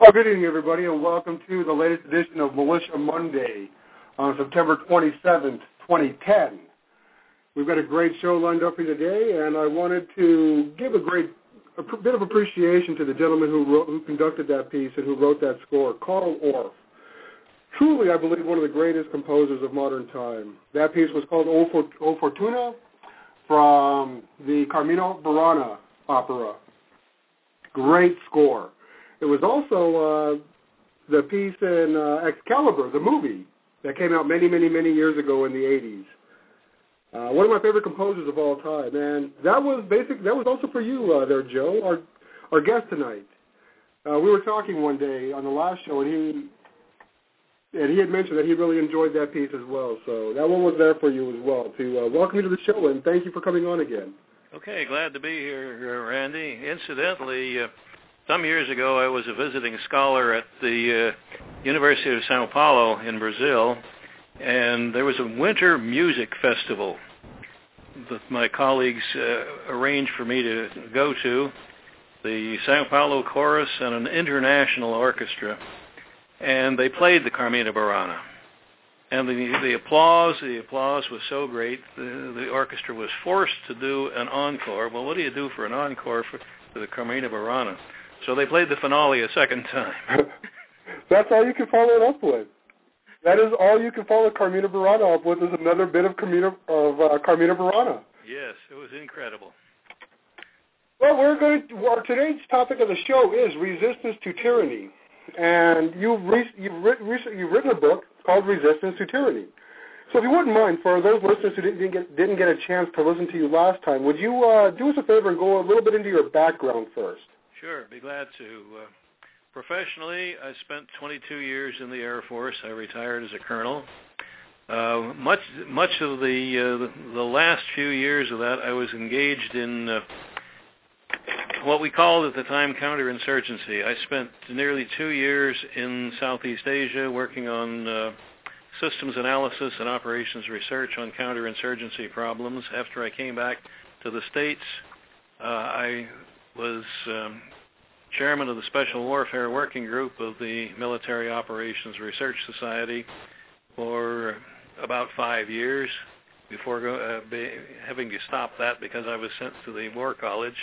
Well, good evening, everybody, and welcome to the latest edition of Militia Monday on September 27th, 2010. We've got a great show lined up for you today, and I wanted to give a bit of appreciation to the gentleman who conducted that piece and who wrote that score, Carl Orff. Truly, I believe, one of the greatest composers of modern time. That piece was called O Fortuna from the Carmina Burana opera. Great score. It was also the piece in Excalibur, the movie, that came out many, many, many years ago in the 80s. One of my favorite composers of all time. And that was also for you there, Joe, our guest tonight. We were talking one day on the last show, and he had mentioned that he really enjoyed that piece as well. So that one was there for you as well, to welcome you to the show, and thank you for coming on again. Okay, glad to be here, Randy. Incidentally, some years ago, I was a visiting scholar at the University of Sao Paulo in Brazil, and there was a winter music festival that my colleagues arranged for me to go to, the Sao Paulo Chorus and an international orchestra, and they played the Carmina Burana. And the applause was so great, the orchestra was forced to do an encore. Well, what do you do for an encore for the Carmina Burana? So they played the finale a second time. That's all you can follow it up with. That is all you can follow Carmina Burana up with, is another bit of Carmina Burana. Yes, it was incredible. Well, today's topic of the show is resistance to tyranny, and you've written a book called Resistance to Tyranny. So if you wouldn't mind, for those listeners who didn't get a chance to listen to you last time, would you do us a favor and go a little bit into your background first? Sure, be glad to. Professionally, I spent 22 years in the Air Force. I retired as a colonel. Much of the last few years of that, I was engaged in what we called at the time counterinsurgency. I spent nearly 2 years in Southeast Asia working on systems analysis and operations research on counterinsurgency problems. After I came back to the States, I was chairman of the Special Warfare Working Group of the Military Operations Research Society for about 5 years before having to stop that because I was sent to the War College.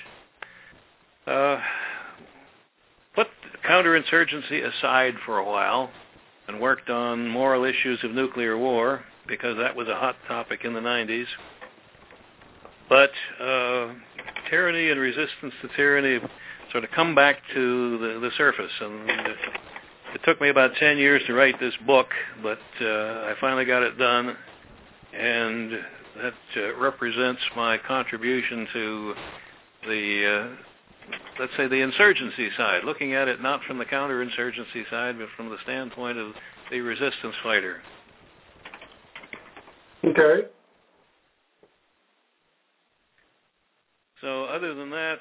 Put counterinsurgency aside for a while and worked on moral issues of nuclear war because that was a hot topic in the 90s. But tyranny and resistance to tyranny sort of come back to the surface, and it took me about 10 years to write this book, but I finally got it done, and that represents my contribution to the, let's say, the insurgency side, looking at it not from the counterinsurgency side, but from the standpoint of the resistance fighter. Okay. So other than that,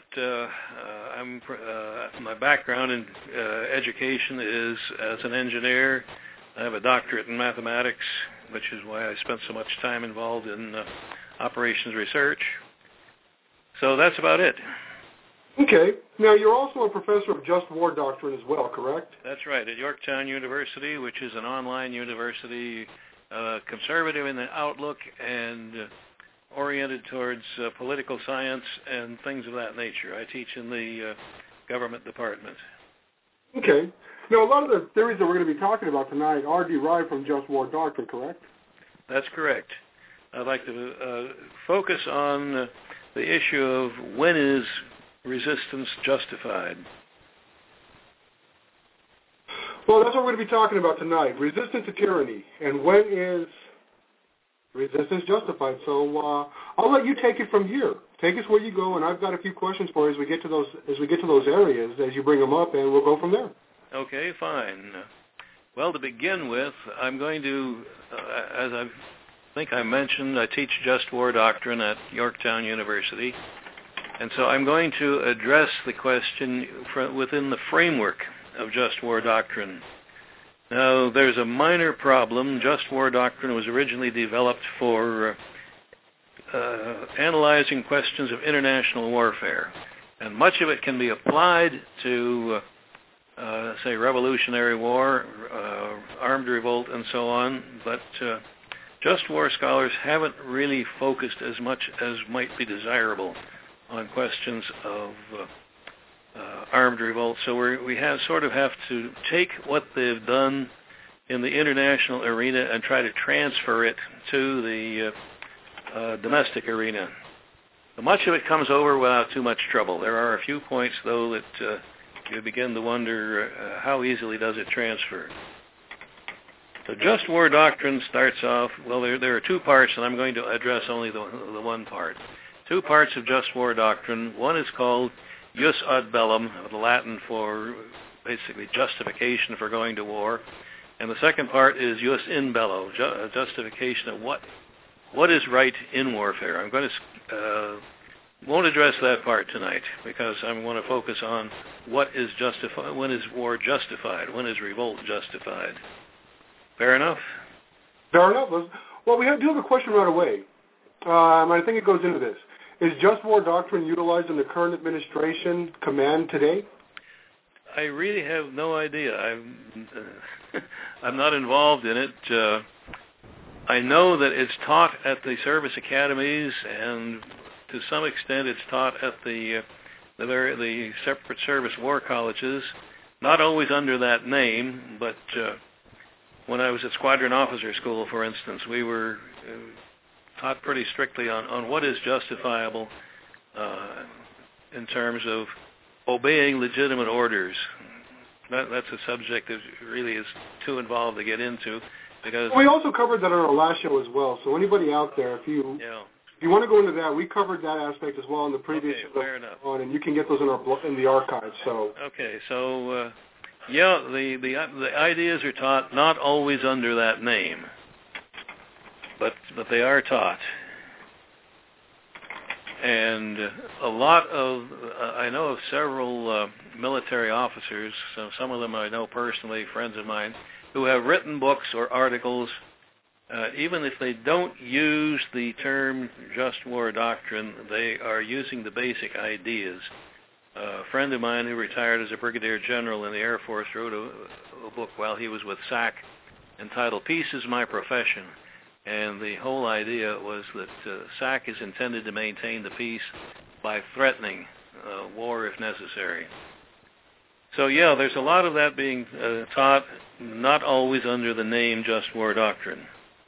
my background in education is as an engineer. I have a doctorate in mathematics, which is why I spent so much time involved in operations research. So that's about it. Okay. Now, you're also a professor of just war doctrine as well, correct? That's right, at Yorktown University, which is an online university, conservative in the outlook and oriented towards political science and things of that nature. I teach in the government department. Okay. Now, a lot of the theories that we're going to be talking about tonight are derived from just war doctrine, correct? That's correct. I'd like to focus on the issue of when is resistance justified. Well, that's what we're going to be talking about tonight, resistance to tyranny, and when is resistance justified. So I'll let you take it from here. Take us where you go, and I've got a few questions for you as we get to those areas, as you bring them up, and we'll go from there. Okay, fine. Well, to begin with, I'm going to, as I think I mentioned, I teach just war doctrine at Yorktown University, and so I'm going to address the question within the framework of just war doctrine. Now, there's a minor problem. Just war doctrine was originally developed for analyzing questions of international warfare, and much of it can be applied to say, Revolutionary War, armed revolt, and so on, but just war scholars haven't really focused as much as might be desirable on questions of armed revolt. So we have to take what they've done in the international arena and try to transfer it to the domestic arena. Much of it comes over without too much trouble. There are a few points, though, that you begin to wonder how easily does it transfer. The just war doctrine starts off, well, there are two parts, and I'm going to address only the one part. Two parts of just war doctrine. One is called jus ad bellum, the Latin for basically justification for going to war. And the second part is jus in bello, justification of what is right in warfare. I'm going to won't address that part tonight because I want to focus on what is justified. When is war justified? When is revolt justified? Fair enough? Fair enough. Well, we do have a question right away. I think it goes into this. Is just war doctrine utilized in the current administration command today? I really have no idea. I'm not involved in it. I know that it's taught at the service academies, and to some extent it's taught at the separate service war colleges, not always under that name, but when I was at Squadron Officer School, for instance, we were taught pretty strictly on what is justifiable in terms of obeying legitimate orders. That's a subject that really is too involved to get into. Because we also covered that on our last show as well. So anybody out there, if you want to go into that, we covered that aspect as well in the previous show. Fair enough. And you can get those in the archives. So the ideas are taught not always under that name, but they are taught. And a lot of I know of several military officers. So some of them I know personally, friends of mine, who have written books or articles, even if they don't use the term just war doctrine, they are using the basic ideas. A friend of mine who retired as a brigadier general in the Air Force wrote a book while he was with SAC entitled Peace is My Profession. And the whole idea was that SAC is intended to maintain the peace by threatening war if necessary. So, there's a lot of that being taught, not always under the name just war doctrine.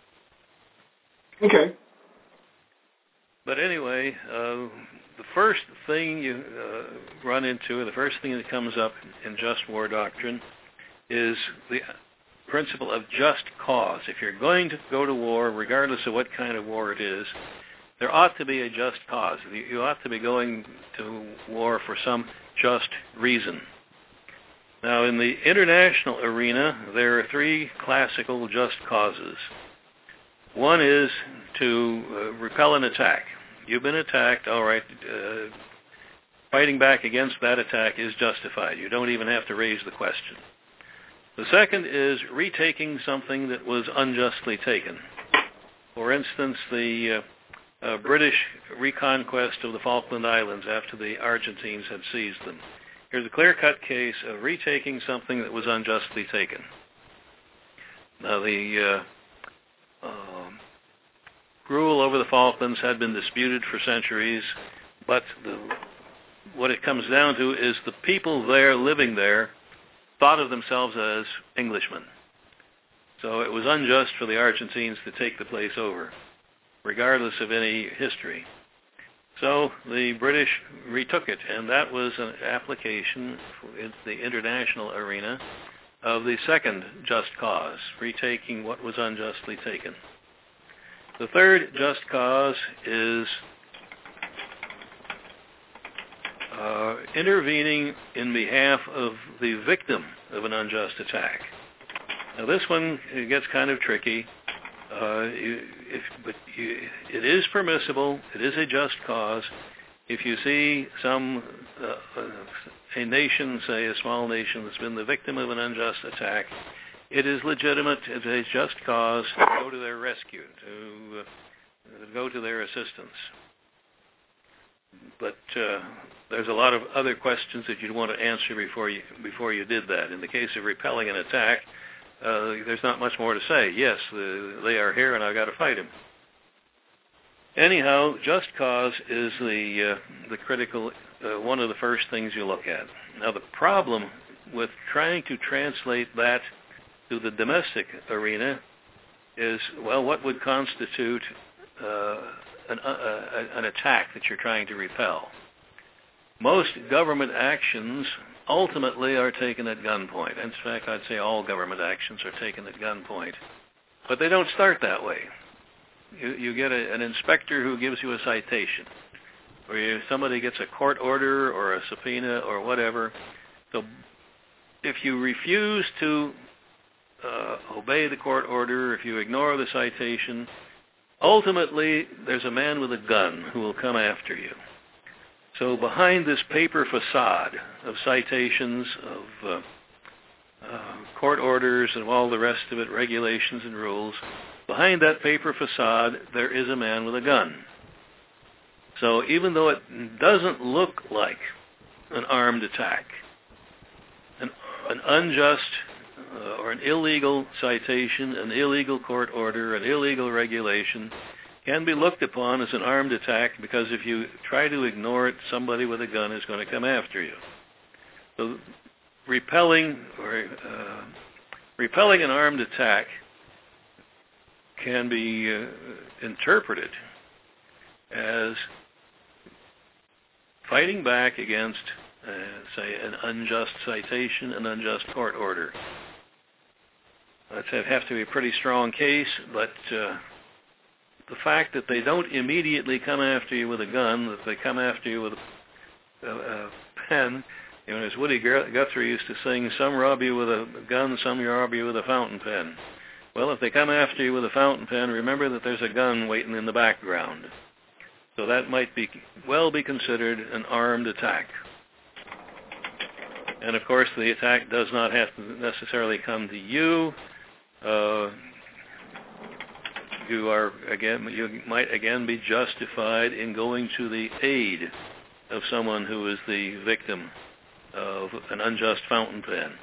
Okay. But anyway, the first thing you run into, the first thing that comes up in just war doctrine is the principle of just cause. If you're going to go to war, regardless of what kind of war it is, there ought to be a just cause. You ought to be going to war for some just reason. Now, in the international arena, there are three classical just causes. One is to repel an attack. You've been attacked, all right. Fighting back against that attack is justified. You don't even have to raise the question. The second is retaking something that was unjustly taken. For instance, the British reconquest of the Falkland Islands after the Argentines had seized them. Here's a clear-cut case of retaking something that was unjustly taken. Now, the rule over the Falklands had been disputed for centuries, but what it comes down to is the people there living there thought of themselves as Englishmen. So it was unjust for the Argentines to take the place over, regardless of any history. So the British retook it, and that was an application in the international arena of the second just cause, retaking what was unjustly taken. The third just cause is intervening in behalf of the victim of an unjust attack. Now this one gets kind of tricky. But it is permissible, it is a just cause, if you see a nation, say a small nation that's been the victim of an unjust attack, it is legitimate, it's a just cause to go to their rescue, to go to their assistance. but there's a lot of other questions that you'd want to answer before you did that. In the case of repelling an attack, there's not much more to say. Yes, they are here, and I've got to fight them. Anyhow, just cause is the critical one of the first things you look at. Now, the problem with trying to translate that to the domestic arena is, well, what would constitute an attack that you're trying to repel? Most government actions ultimately are taken at gunpoint. In fact, I'd say all government actions are taken at gunpoint. But they don't start that way. You get an inspector who gives you a citation, or somebody gets a court order or a subpoena or whatever. So if you refuse to obey the court order, if you ignore the citation, ultimately there's a man with a gun who will come after you. So behind this paper facade of citations, of court orders and all the rest of it, regulations and rules, behind that paper facade there is a man with a gun. So even though it doesn't look like an armed attack, an unjust or an illegal citation, an illegal court order, an illegal regulation can be looked upon as an armed attack, because if you try to ignore it, somebody with a gun is going to come after you. So repelling an armed attack can be interpreted as fighting back against, say, an unjust citation, an unjust court order. That'd have to be a pretty strong case, but the fact that they don't immediately come after you with a gun, that they come after you with a pen, as Woody Guthrie used to sing, some rob you with a gun, some rob you with a fountain pen. Well, if they come after you with a fountain pen, remember that there's a gun waiting in the background. So that might be considered an armed attack. And of course, the attack does not have to necessarily come to you. You might again be justified in going to the aid of someone who is the victim of an unjust fountain pen.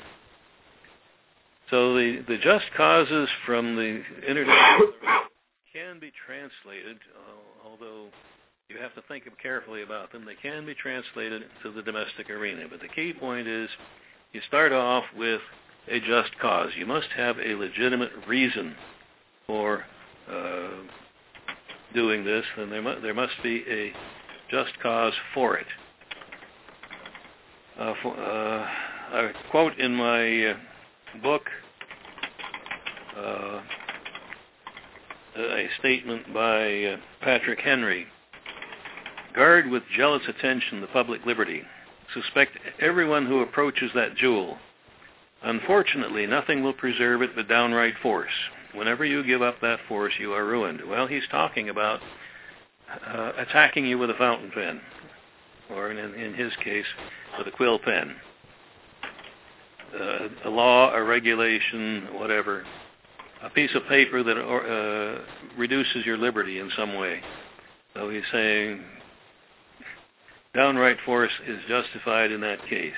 So the just causes from the international can be translated, although you have to think carefully about them. They can be translated to the domestic arena. But the key point is you start off with a just cause. You must have a legitimate reason for doing this, and there must be a just cause for it. I quote in my book a statement by Patrick Henry: "Guard with jealous attention the public liberty. Suspect everyone who approaches that jewel. Unfortunately, nothing will preserve it but downright force. Whenever you give up that force, you are ruined." Well, he's talking about attacking you with a fountain pen, or in his case, with a quill pen. A law, a regulation, whatever. A piece of paper that reduces your liberty in some way. So he's saying downright force is justified in that case.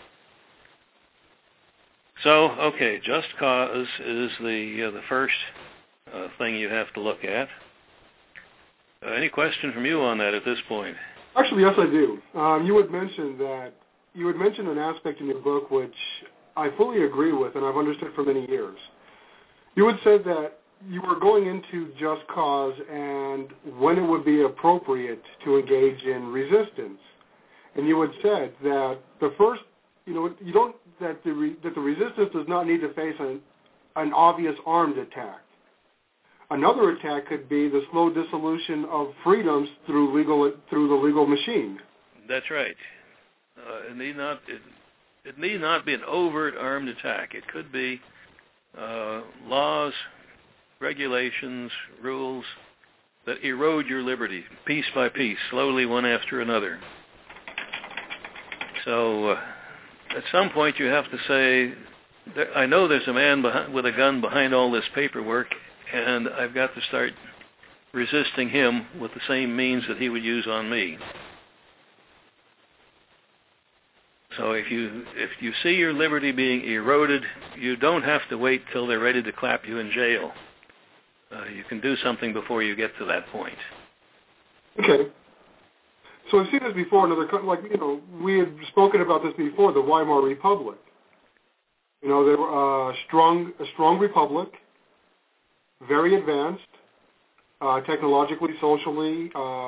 So, okay, just cause is the first thing you have to look at. Any question from you on that at this point? Actually, yes, I do. You had mentioned an aspect in your book which I fully agree with, and I've understood for many years. You had said that you were going into just cause and when it would be appropriate to engage in resistance, and you had said that the first, that the resistance does not need to face an obvious armed attack. Another attack could be the slow dissolution of freedoms through the legal machine. That's right. It need not be an overt armed attack. It could be laws, regulations, rules that erode your liberty piece by piece, slowly one after another. So at some point you have to say, I know there's a man with a gun behind all this paperwork, and I've got to start resisting him with the same means that he would use on me. So if you see your liberty being eroded, you don't have to wait till they're ready to clap you in jail. You can do something before you get to that point. Okay. So I've seen this before in other countries. Like, we had spoken about this before, the Weimar Republic. They were a strong republic, very advanced, technologically, socially.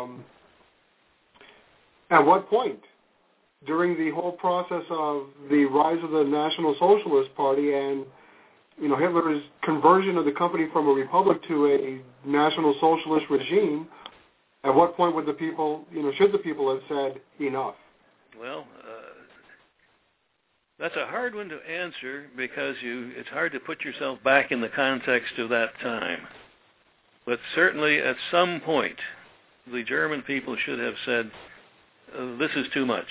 At what point? During the whole process of the rise of the National Socialist Party and, Hitler's conversion of the country from a republic to a National Socialist regime, at what point would the people, should the people have said enough? Well, that's a hard one to answer because it's hard to put yourself back in the context of that time. But certainly at some point, the German people should have said, this is too much.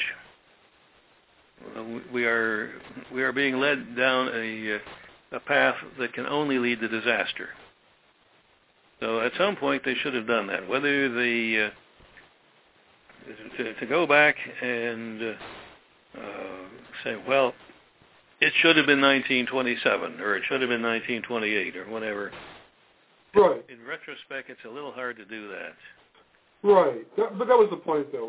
We are being led down a path that can only lead to disaster. So at some point they should have done that. Whether to go back and say, well, it should have been 1927 or it should have been 1928 or whatever. Right. In retrospect, it's a little hard to do that. Right. But that was the point, though.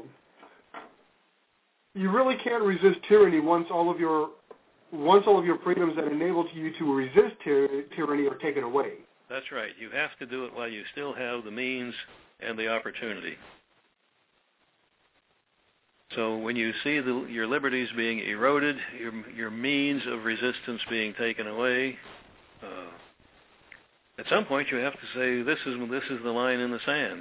You really can't resist tyranny once all of your freedoms that enabled you to resist tyranny are taken away. That's right. You have to do it while you still have the means and the opportunity. So when you see your liberties being eroded, your means of resistance being taken away, at some point you have to say, this is the line in the sand.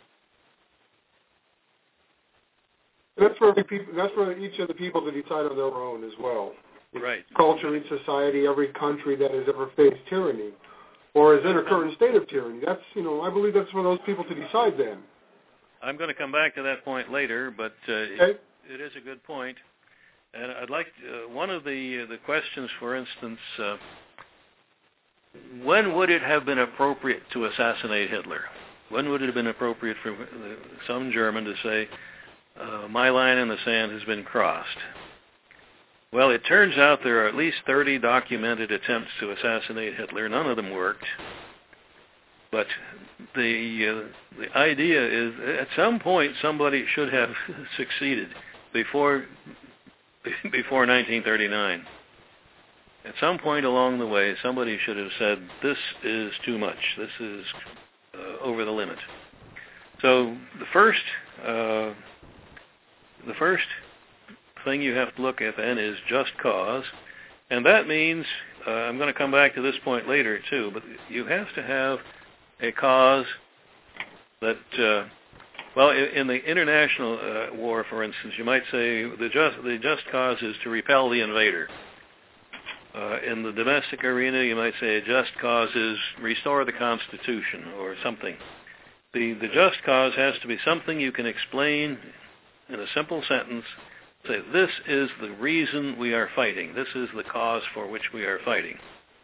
That's for each of the people to decide on their own as well. Right. Culture, each society, every country that has ever faced tyranny or is in a current state of tyranny. That's, I believe that's for those people to decide then. I'm going to come back to that point later, but okay. It is a good point. And I'd like one of the questions, for instance, when would it have been appropriate to assassinate Hitler? When would it have been appropriate for some German to say, my line in the sand has been crossed? Well, it turns out there are at least 30 documented attempts to assassinate Hitler. None of them worked. But the idea is, at some point, somebody should have succeeded before 1939. At some point along the way, somebody should have said, this is too much. This is over the limit. So the first thing you have to look at then is just cause. And that means, I'm going to come back to this point later too, but you have to have a cause that, in the international war, for instance, you might say the just cause is to repel the invader. In the domestic arena, you might say a just cause is restore the Constitution or something. The just cause has to be something you can explain in a simple sentence. Say, this is the reason we are fighting. This is the cause for which we are fighting.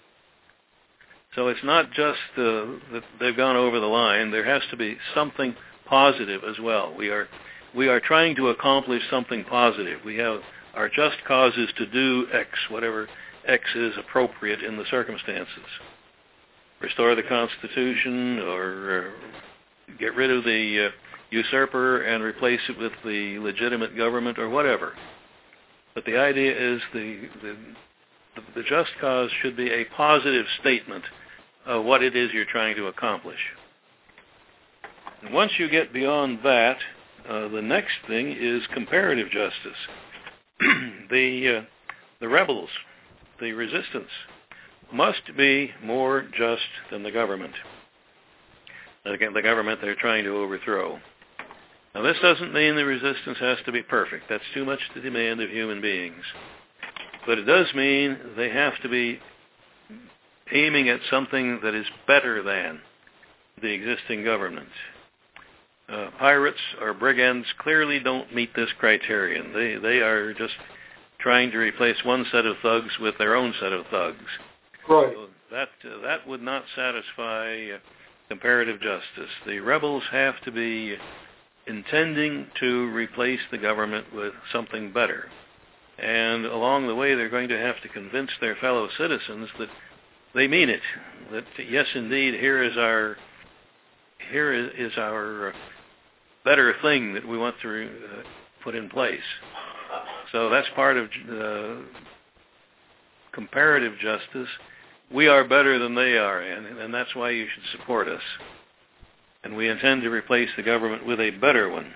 So it's not just that they've gone over the line. There has to be something positive as well. We are trying to accomplish something positive. We have our just causes to do X, whatever X is appropriate in the circumstances. Restore the Constitution or get rid of the usurper and replace it with the legitimate government or whatever. But the idea is the just cause should be a positive statement of what it is you're trying to accomplish. And once you get beyond that, the next thing is comparative justice. The rebels, the resistance, must be more just than the government. Again, the government they're trying to overthrow. Now, this doesn't mean the resistance has to be perfect. That's too much to demand of human beings. But it does mean they have to be aiming at something that is better than the existing government. Pirates or brigands clearly don't meet this criterion. They are just trying to replace one set of thugs with their own set of thugs. Right. So that would not satisfy comparative justice. The rebels have to be intending to replace the government with something better. And along the way, they're going to have to convince their fellow citizens that they mean it. That yes, indeed, here is our better thing that we want to put in place. So that's part of comparative justice. We are better than they are, and that's why you should support us. And we intend to replace the government with a better one.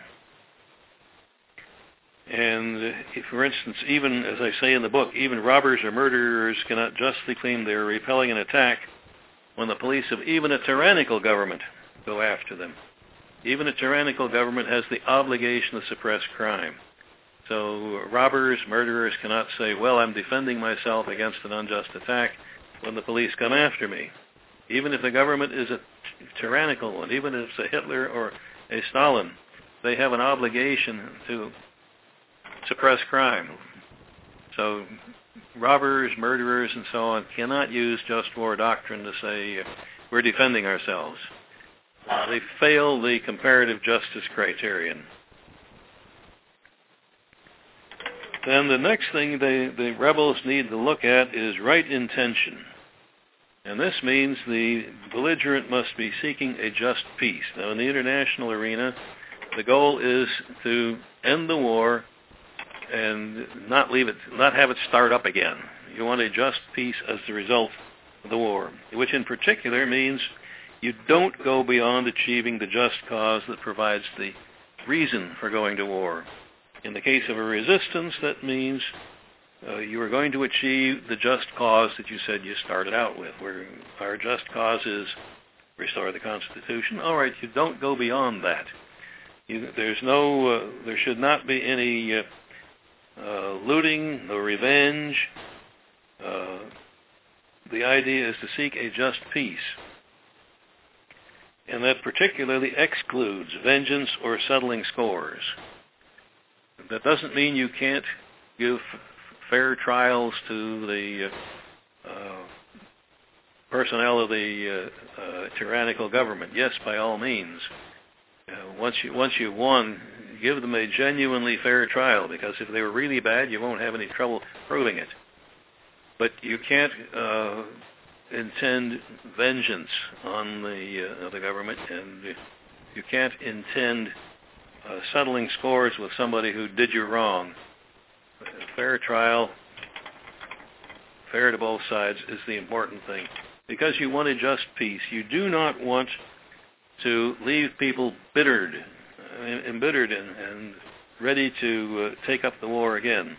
And if, for instance, even, as I say in the book, even robbers or murderers cannot justly claim they are repelling an attack when the police of even a tyrannical government go after them. Even a tyrannical government has the obligation to suppress crime. So robbers, murderers cannot say, well, I'm defending myself against an unjust attack when the police come after me. Even if the government is a tyrannical one, even if it's a Hitler or a Stalin, they have an obligation to suppress crime. So robbers, murderers, and so on cannot use just war doctrine to say we're defending ourselves. They fail the comparative justice criterion. Then the next thing the rebels need to look at is right intention. And this means the belligerent must be seeking a just peace. Now, in the international arena, the goal is to end the war and not have it start up again. You want a just peace as the result of the war, which in particular means you don't go beyond achieving the just cause that provides the reason for going to war. In the case of a resistance, that means you are going to achieve the just cause that you said you started out with, where our just cause is restore the Constitution. All right, you don't go beyond that. There should not be any looting, no revenge. The idea is to seek a just peace. And that particularly excludes vengeance or settling scores. That doesn't mean you can't give fair trials to the personnel of the tyrannical government. Yes, by all means. Once you've won, give them a genuinely fair trial, because if they were really bad, you won't have any trouble proving it. But you can't intend vengeance on the government, and you can't intend settling scores with somebody who did you wrong. Fair trial, fair to both sides, is the important thing. Because you want a just peace, you do not want to leave people embittered and ready to take up the war again.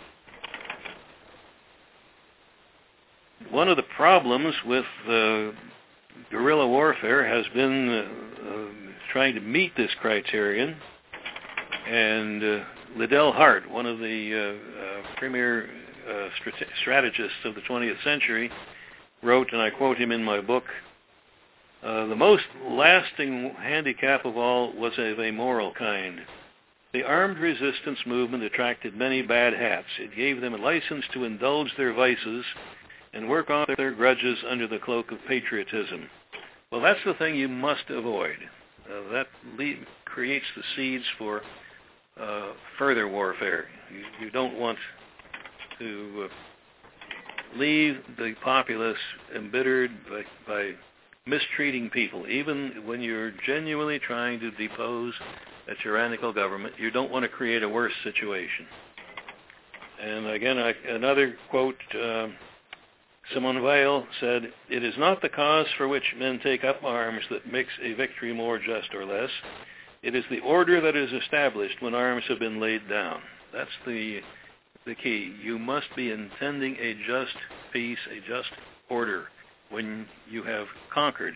One of the problems with guerrilla warfare has been trying to meet this criterion. And Liddell Hart, one of the premier strategists of the 20th century, wrote, and I quote him in my book, the most lasting handicap of all was of a moral kind. The armed resistance movement attracted many bad hats. It gave them a license to indulge their vices and work off their grudges under the cloak of patriotism. Well, that's the thing you must avoid. That creates the seeds for further warfare. You don't want to leave the populace embittered by mistreating people. Even when you're genuinely trying to depose a tyrannical government, you don't want to create a worse situation. And again, another quote, Simone Weil said, "It is not the cause for which men take up arms that makes a victory more just or less. It is the order that is established when arms have been laid down." That's the key. You must be intending a just peace, a just order when you have conquered.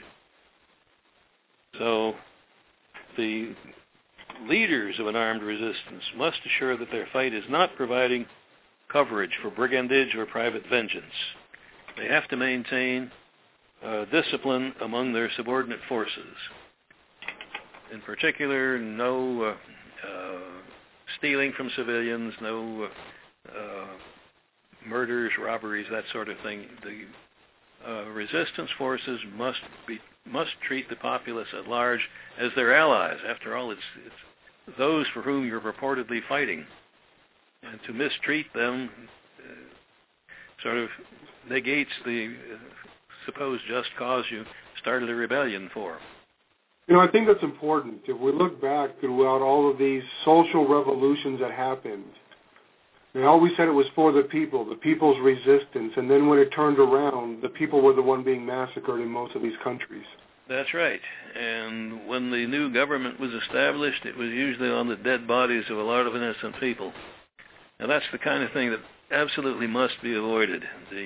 So the leaders of an armed resistance must assure that their fight is not providing coverage for brigandage or private vengeance. They have to maintain discipline among their subordinate forces. In particular, no stealing from civilians, no murders, robberies, that sort of thing. The resistance forces must treat the populace at large as their allies. After all, it's those for whom you're purportedly fighting. And to mistreat them sort of negates the supposed just cause you started a rebellion for. I think that's important. If we look back throughout all of these social revolutions that happened, they always said it was for the people's resistance, and then when it turned around, the people were the one being massacred in most of these countries. That's right. And when the new government was established, it was usually on the dead bodies of a lot of innocent people. Now that's the kind of thing that absolutely must be avoided.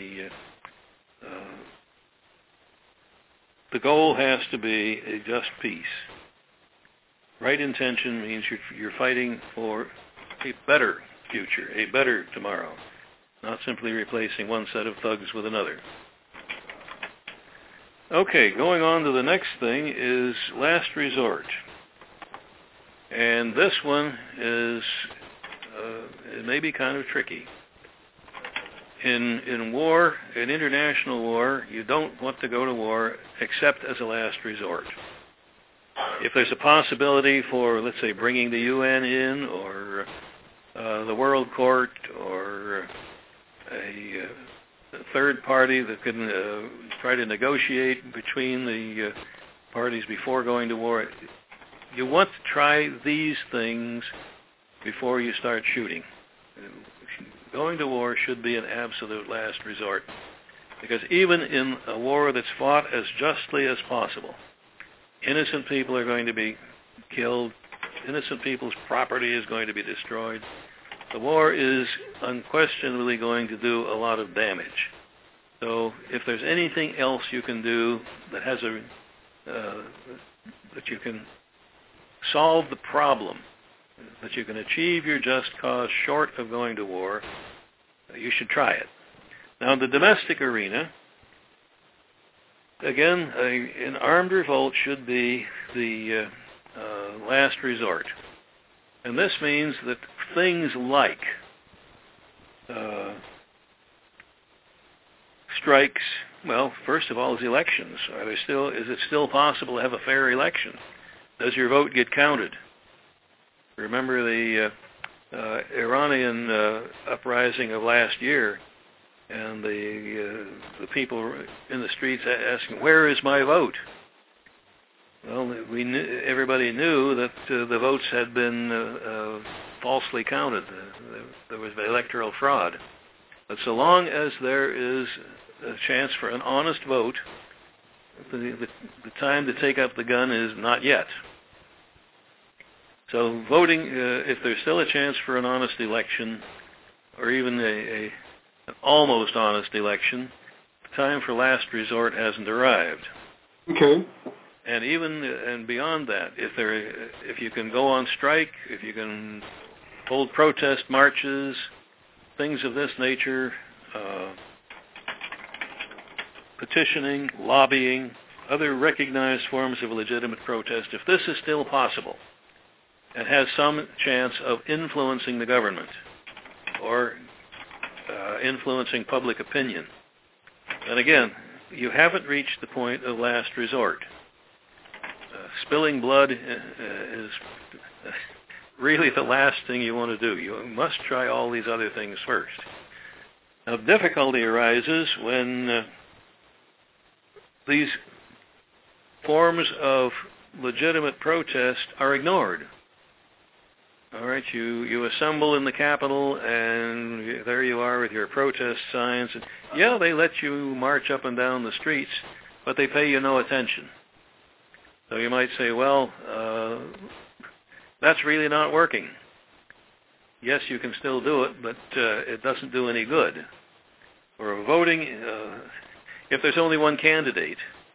The goal has to be a just peace. Right intention means you're fighting for a better future, a better tomorrow, not simply replacing one set of thugs with another. Okay, going on to the next thing is last resort. And this one is, it may be kind of tricky. In war, in international war, you don't want to go to war except as a last resort. If there's a possibility for, let's say, bringing the UN in, or the World Court, or a third party that can try to negotiate between the parties before going to war, you want to try these things before you start shooting. Going to war should be an absolute last resort, because even in a war that's fought as justly as possible, innocent people are going to be killed, innocent people's property is going to be destroyed. The war is unquestionably going to do a lot of damage. So if there's anything else you can do that has that you can solve the problem, that you can achieve your just cause short of going to war, you should try it. Now, in the domestic arena, again, an armed revolt should be the last resort. And this means that things like strikes, well, first of all, is elections. Is it still possible to have a fair election? Does your vote get counted? Remember the Iranian uprising of last year, and the people in the streets asking, "Where is my vote?" Well, everybody knew that the votes had been falsely counted. There was electoral fraud. But so long as there is a chance for an honest vote, the time to take up the gun is not yet. So voting, if there's still a chance for an honest election, or even an almost honest election, the time for last resort hasn't arrived. Okay. And beyond that, if you can go on strike, if you can hold protest marches, things of this nature, petitioning, lobbying, other recognized forms of legitimate protest, if this is still possible, and has some chance of influencing the government or influencing public opinion, then again, you haven't reached the point of last resort. Spilling blood is really the last thing you want to do. You must try all these other things first. Now, difficulty arises when these forms of legitimate protest are ignored. All right, you assemble in the Capitol, and there you are with your protest signs. And yeah, they let you march up and down the streets, but they pay you no attention. So you might say, well, that's really not working. Yes, you can still do it, but it doesn't do any good. Or voting, if there's only one candidate,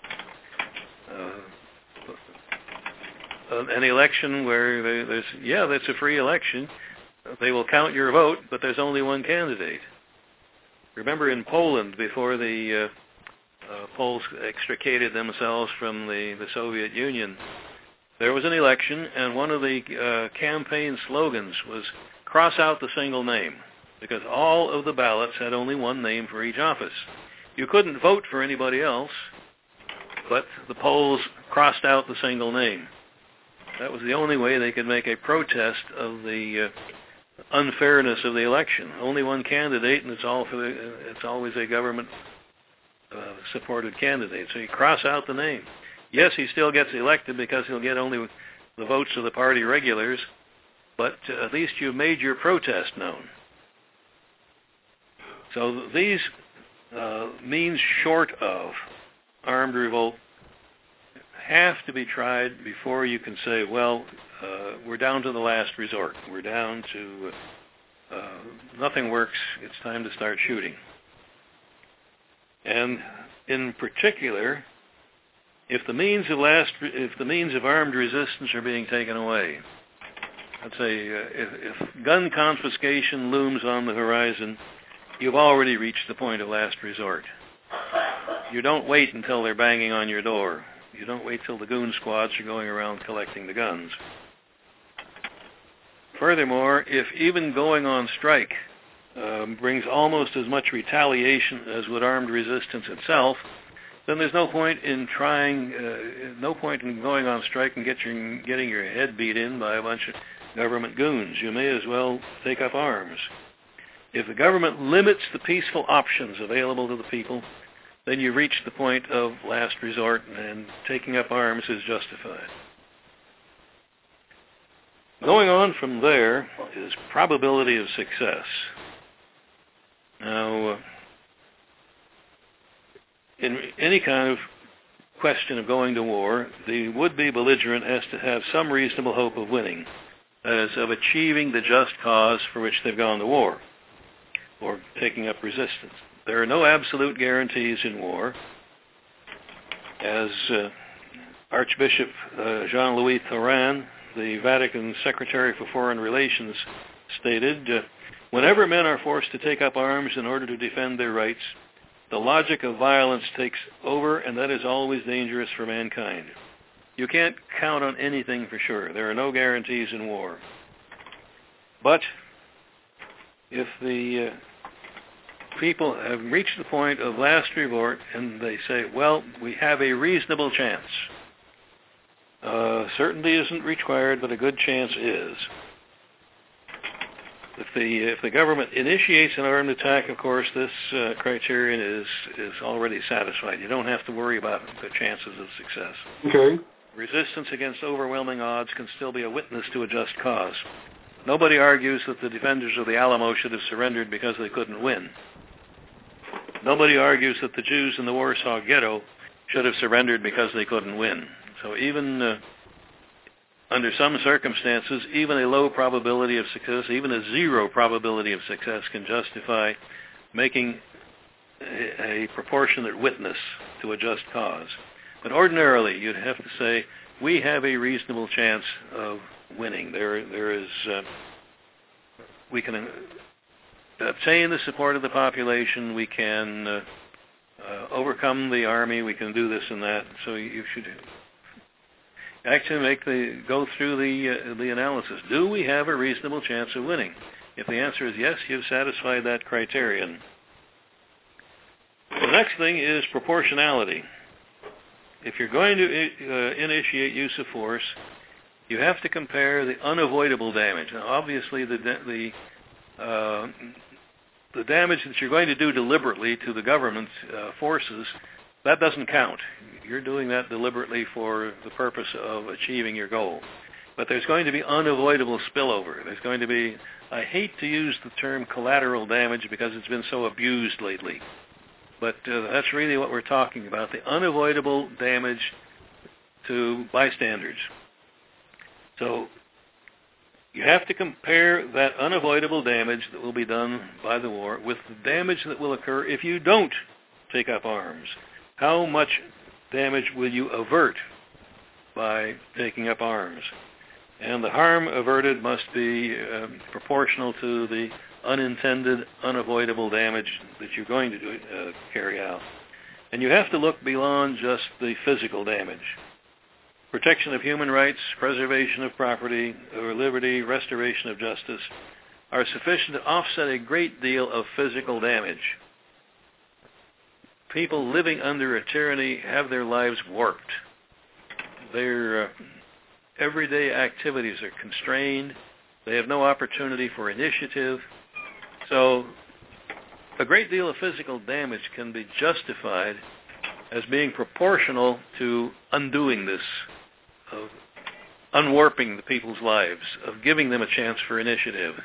an election where that's a free election, they will count your vote, but there's only one candidate. Remember in Poland, before the Poles extricated themselves from the Soviet Union, there was an election, and one of the campaign slogans was, "Cross out the single name," because all of the ballots had only one name for each office. You couldn't vote for anybody else, but the Poles crossed out the single name. That was the only way they could make a protest of the unfairness of the election. Only one candidate, and it's always a government supported candidate. So you cross out the name. Yes, he still gets elected because he'll get only the votes of the party regulars, but at least you've made your protest known. So these means short of armed revolt have to be tried before you can say, well, we're down to the last resort. We're down to nothing works. It's time to start shooting. And in particular, if the means of armed resistance are being taken away, let's say if gun confiscation looms on the horizon, you've already reached the point of last resort. You don't wait until they're banging on your door. You don't wait till the goon squads are going around collecting the guns. Furthermore, if even going on strike brings almost as much retaliation as would armed resistance itself, then there's no point in going on strike and getting your head beat in by a bunch of government goons. You may as well take up arms. If the government limits the peaceful options available to the people, then you reach the point of last resort, and taking up arms is justified. Going on from there is probability of success. Now, in any kind of question of going to war, the would-be belligerent has to have some reasonable hope of winning, that is, of achieving the just cause for which they've gone to war, or taking up resistance. There are no absolute guarantees in war. As Archbishop Jean-Louis Tauran, the Vatican Secretary for Foreign Relations, stated, whenever men are forced to take up arms in order to defend their rights, the logic of violence takes over, and that is always dangerous for mankind. You can't count on anything for sure. There are no guarantees in war. But if the people have reached the point of last resort and they say, well, we have a reasonable chance. Certainty isn't required, but a good chance is. If the government initiates an armed attack, of course, this criterion is already satisfied. You don't have to worry about the chances of success. Okay. Resistance against overwhelming odds can still be a witness to a just cause. Nobody argues that the defenders of the Alamo should have surrendered because they couldn't win. Nobody argues that the Jews in the Warsaw Ghetto should have surrendered because they couldn't win. So even under some circumstances, even a low probability of success, even a zero probability of success can justify making a proportionate witness to a just cause. But ordinarily, you'd have to say, we have a reasonable chance of winning. We can obtain the support of the population, we can overcome the army, we can do this and that. So you should actually go through the analysis. Do we have a reasonable chance of winning? If the answer is yes, you've satisfied that criterion. The next thing is proportionality. If you're going to initiate use of force, you have to compare the unavoidable damage. Now, obviously, the damage that you're going to do deliberately to the government forces, that doesn't count. You're doing that deliberately for the purpose of achieving your goal. But there's going to be unavoidable spillover. There's going to be, I hate to use the term collateral damage because it's been so abused lately, but that's really what we're talking about, the unavoidable damage to bystanders. So you have to compare that unavoidable damage that will be done by the war with the damage that will occur if you don't take up arms. How much damage will you avert by taking up arms? And the harm averted must be proportional to the unintended, unavoidable damage that you're going to carry out. And you have to look beyond just the physical damage. Protection of human rights, preservation of property or liberty, restoration of justice are sufficient to offset a great deal of physical damage. People living under a tyranny have their lives warped. Their everyday activities are constrained. They have no opportunity for initiative. So a great deal of physical damage can be justified as being proportional to undoing this, of unwarping the people's lives, of giving them a chance for initiative.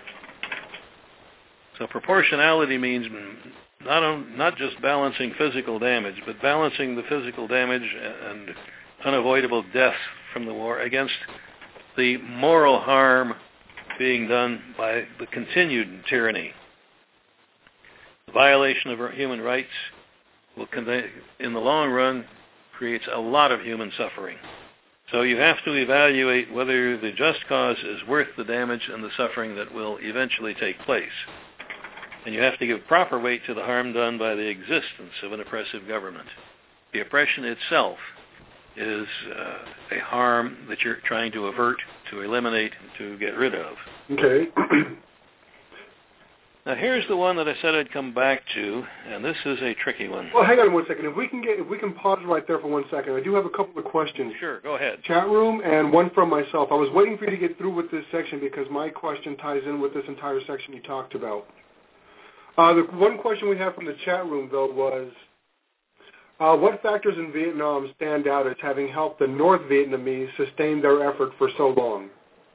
So proportionality means not just balancing physical damage, but balancing the physical damage and unavoidable death from the war against the moral harm being done by the continued tyranny. The violation of human rights will, in the long run, creates a lot of human suffering. So you have to evaluate whether the just cause is worth the damage and the suffering that will eventually take place. And you have to give proper weight to the harm done by the existence of an oppressive government. The oppression itself is a harm that you're trying to avert, to eliminate, to get rid of. Okay. Now here's the one that I said I'd come back to, and this is a tricky one. Well, hang on 1 second. If we can pause right there for 1 second. I do have a couple of questions. Sure, go ahead. Chat room and one from myself. I was waiting for you to get through with this section because my question ties in with this entire section you talked about. The one question we have from the chat room, though, was what factors in Vietnam stand out as having helped the North Vietnamese sustain their effort for so long?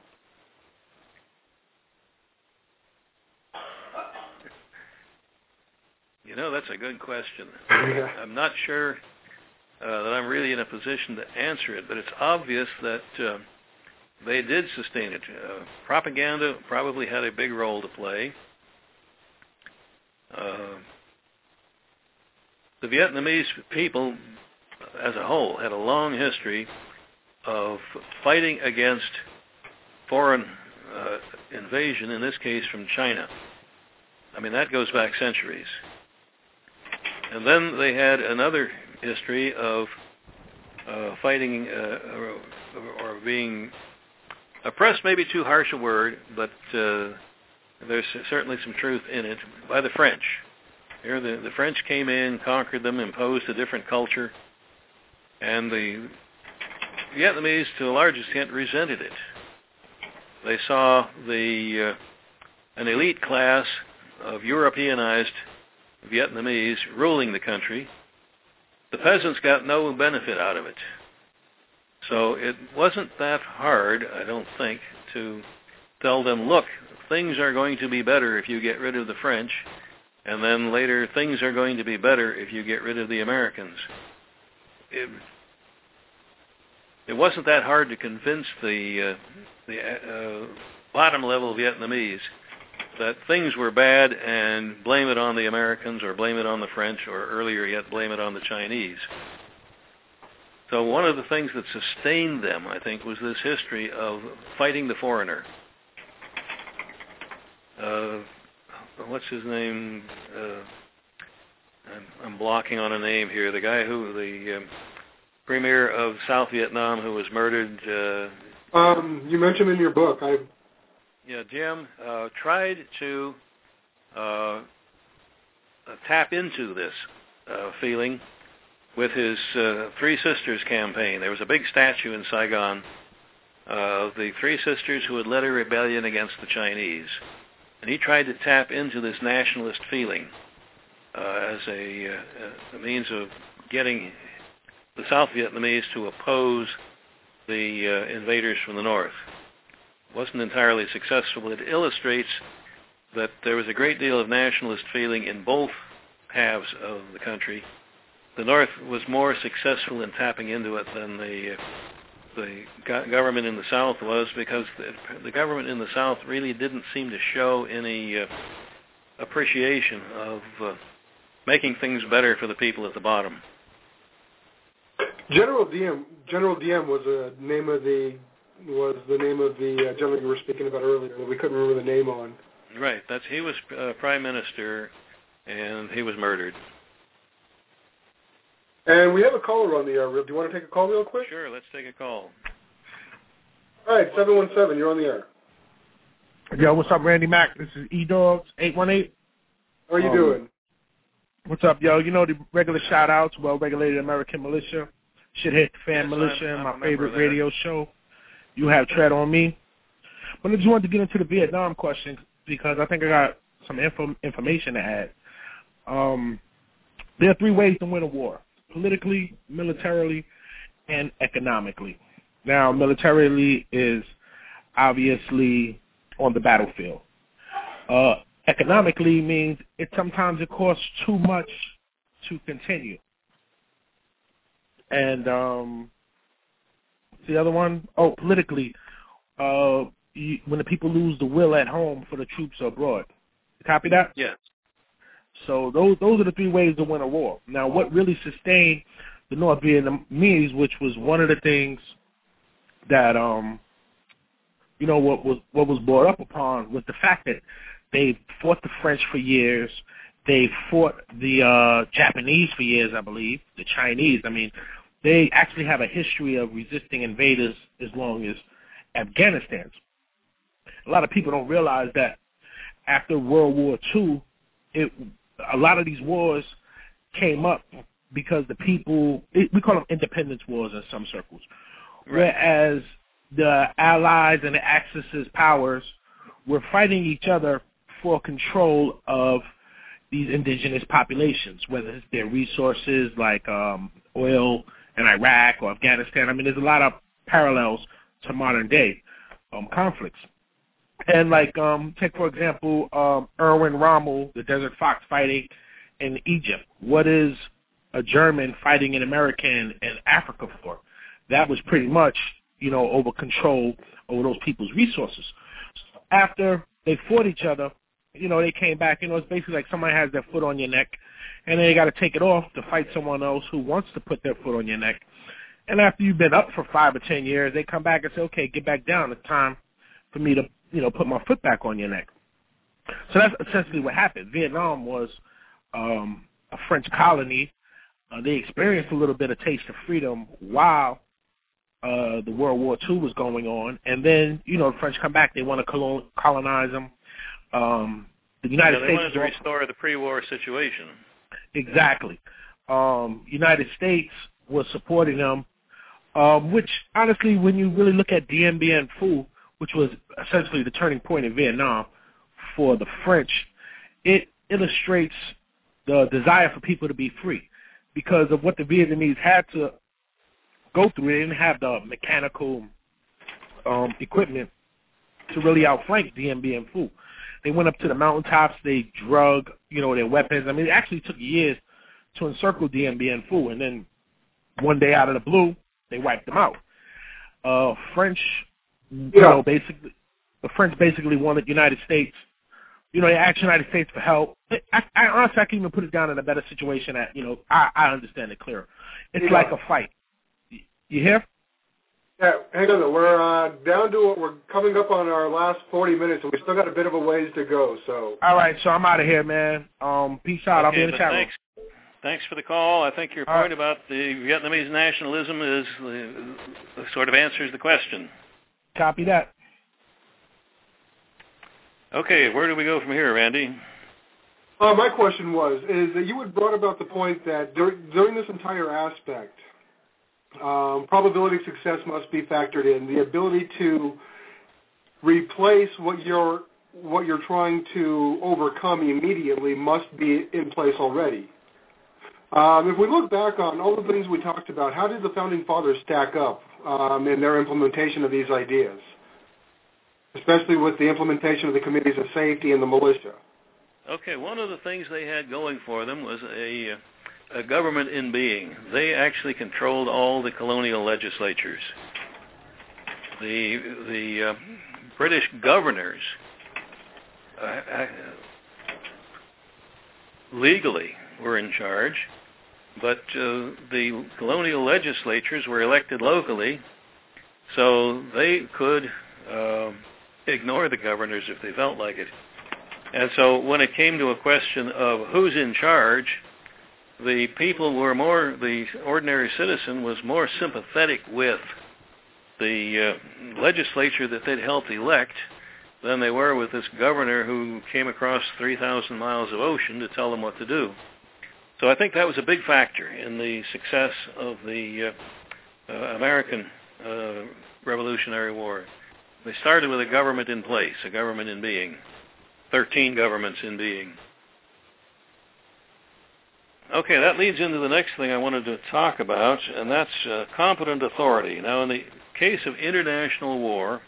You know, that's a good question. I'm not sure that I'm really in a position to answer it, but it's obvious that they did sustain it. Propaganda probably had a big role to play. The Vietnamese people as a whole had a long history of fighting against foreign invasion, in this case from China. I mean, that goes back centuries. And then they had another history of fighting or being oppressed, maybe too harsh a word, but there's certainly some truth in it, by the French. Here the French came in, conquered them, imposed a different culture, and the Vietnamese, to a large extent, resented it. They saw an elite class of Europeanized Vietnamese ruling the country. The peasants got no benefit out of it. So it wasn't that hard, I don't think, to tell them, look, things are going to be better if you get rid of the French, and then later things are going to be better if you get rid of the Americans. It wasn't that hard to convince the bottom level Vietnamese that things were bad and blame it on the Americans or blame it on the French or earlier yet blame it on the Chinese. So one of the things that sustained them, I think, was this history of fighting the foreigner. What's his name? I'm blocking on a name here. The guy the premier of South Vietnam who was murdered. You mentioned in your book. Jim tried to tap into this feeling with his Three Sisters campaign. There was a big statue in Saigon of the Three Sisters who had led a rebellion against the Chinese. And he tried to tap into this nationalist feeling as a means of getting the South Vietnamese to oppose the invaders from the north. Wasn't entirely successful, but it illustrates that there was a great deal of nationalist feeling in both halves of the country. The North was more successful in tapping into it than the government in the South was, because the government in the South really didn't seem to show any appreciation of making things better for the people at the bottom. General Diem was the name of the gentleman you were speaking about earlier that we couldn't remember the name on. Right. He was prime minister, and he was murdered. And we have a caller on the air. Do you want to take a call real quick? Sure, let's take a call. All right, 717, you're on the air. Yo, what's up, Randy Mack? This is E-Dogs, 818. How are you doing? What's up, yo? You know the regular shout-outs, well-regulated American militia, Shit Hit Fan Militia, and my favorite radio show. You have Tread on Me. But I just wanted to get into the Vietnam question because I think I got some information to add. There are three ways to win a war: politically, militarily, and economically. Now, militarily is obviously on the battlefield. Economically means sometimes it costs too much to continue. And the other one, politically, when the people lose the will at home for the troops abroad. Copy that? Yes. So those are the three ways to win a war. Now, what really sustained the North Vietnamese, which was one of the things that what was brought up upon, was the fact that they fought the French for years. They fought the Japanese for years, I believe, the Chinese. I mean, they actually have a history of resisting invaders as long as Afghanistan's. A lot of people don't realize that after World War II, a lot of these wars came up because the people, we call them independence wars in some circles, right. Whereas the Allies and the Axis powers were fighting each other for control of these indigenous populations, whether it's their resources like oil in Iraq or Afghanistan. I mean, there's a lot of parallels to modern day conflicts. And like, take for example, Erwin Rommel, the Desert Fox fighting in Egypt. What is a German fighting an American in Africa for? That was pretty much, over control over those people's resources. After they fought each other, they came back. It's basically like somebody has their foot on your neck, and then they got to take it off to fight someone else who wants to put their foot on your neck. And after you've been up for 5 or 10 years, they come back and say, okay, get back down. It's time for me to, put my foot back on your neck. So that's essentially what happened. Vietnam was a French colony. They experienced a little bit of taste of freedom while the World War II was going on. And then, the French come back. They want to colonize them. The United States wanted to restore the pre-war situation. Exactly. United States was supporting them, which, honestly, when you really look at Dien Bien Phu, which was essentially the turning point in Vietnam for the French, it illustrates the desire for people to be free because of what the Vietnamese had to go through. They didn't have the mechanical equipment to really outflank Dien Bien Phu. They went up to the mountaintops. They drug, their weapons. I mean, it actually took years to encircle Dien Bien Phu, and then one day out of the blue, they wiped them out. French, basically, the French basically wanted United States. They asked United States for help. I honestly, I can even put it down in a better situation. That I understand it clearer. It's like a fight. You hear? Yeah, hang on. We're coming up on our last 40 minutes, and we still got a bit of a ways to go. So. All right, so I'm out of here, man. Peace out. I'll be in the chat room. Thanks for the call. I think your point about the Vietnamese nationalism is sort of answers the question. Copy that. Okay, where do we go from here, Randy? My question is that you had brought about the point that during this entire aspect, probability of success must be factored in. The ability to replace what you're trying to overcome immediately must be in place already. If we look back on all the things we talked about, how did the Founding Fathers stack up in their implementation of these ideas, especially with the implementation of the committees of safety and the militia? Okay, one of the things they had going for them was a government in being. They actually controlled all the colonial legislatures. The British governors legally were in charge, but the colonial legislatures were elected locally, so they could ignore the governors if they felt like it. And so when it came to a question of who's in charge, the people were the ordinary citizen was more sympathetic with the legislature that they'd helped elect than they were with this governor who came across 3,000 miles of ocean to tell them what to do. So I think that was a big factor in the success of the American Revolutionary War. they started with a government in place, a government in being, 13 governments in being. Okay, that leads into the next thing I wanted to talk about, and that's competent authority. Now, in the case of international war,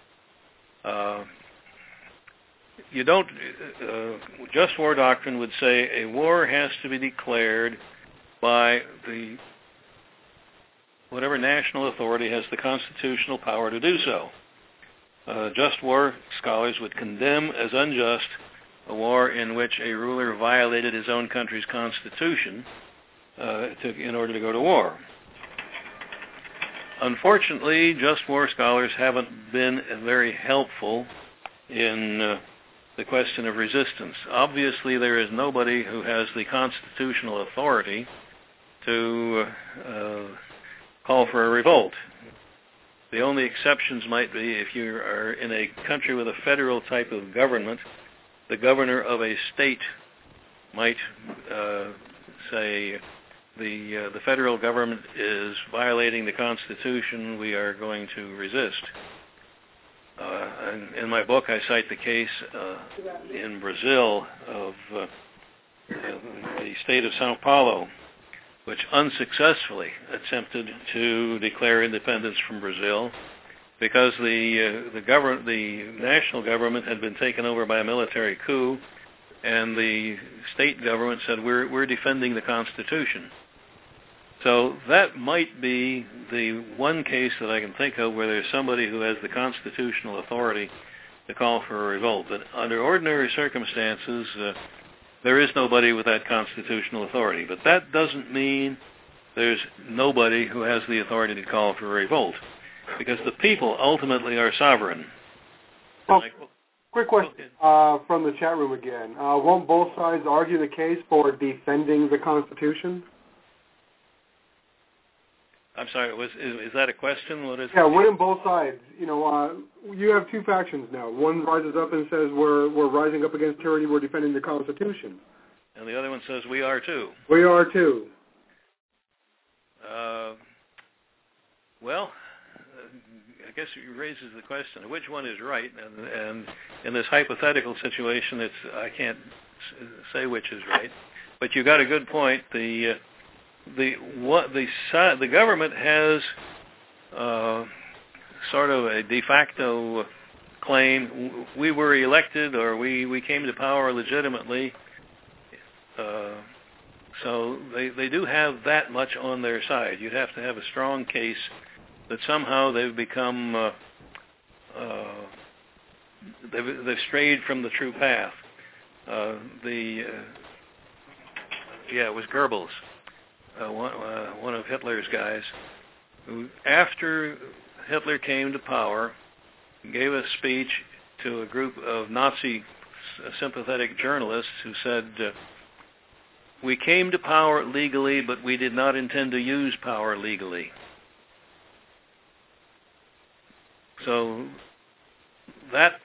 you don't, just war doctrine would say a war has to be declared by the whatever national authority has the constitutional power to do so. Just war scholars would condemn as unjust a war in which a ruler violated his own country's constitution in order to go to war. Unfortunately, just war scholars haven't been very helpful in the question of resistance. Obviously, there is nobody who has the constitutional authority to call for a revolt. The only exceptions might be if you are in a country with a federal type of government. The governor of a state might say the federal government is violating the Constitution. We are going to resist. In my book, I cite the case in Brazil of the state of São Paulo, which unsuccessfully attempted to declare independence from Brazil because the national government had been taken over by a military coup, and the state government said, we're defending the Constitution. So that might be the one case that I can think of where there's somebody who has the constitutional authority to call for a revolt. But under ordinary circumstances, there is nobody with that constitutional authority. But that doesn't mean there's nobody who has the authority to call for a revolt, because the people ultimately are sovereign. Well, quick question from the chat room again. Won't both sides argue the case for defending the Constitution? I'm sorry, is that a question? What is? Yeah, wouldn't both sides? You have two factions now. One rises up and says we're rising up against tyranny, we're defending the Constitution. And the other one says we are too. We are too. Well, I guess it raises the question, which one is right? And in this hypothetical situation, I can't say which is right. But you got a good point. The government has sort of a de facto claim. We were elected, or we came to power legitimately. So they do have that much on their side. You'd have to have a strong case that somehow they've become they've strayed from the true path. It was Goebbels, one of Hitler's guys, who after Hitler came to power gave a speech to a group of Nazi sympathetic journalists who said, we came to power legally, but we did not intend to use power legally. So that's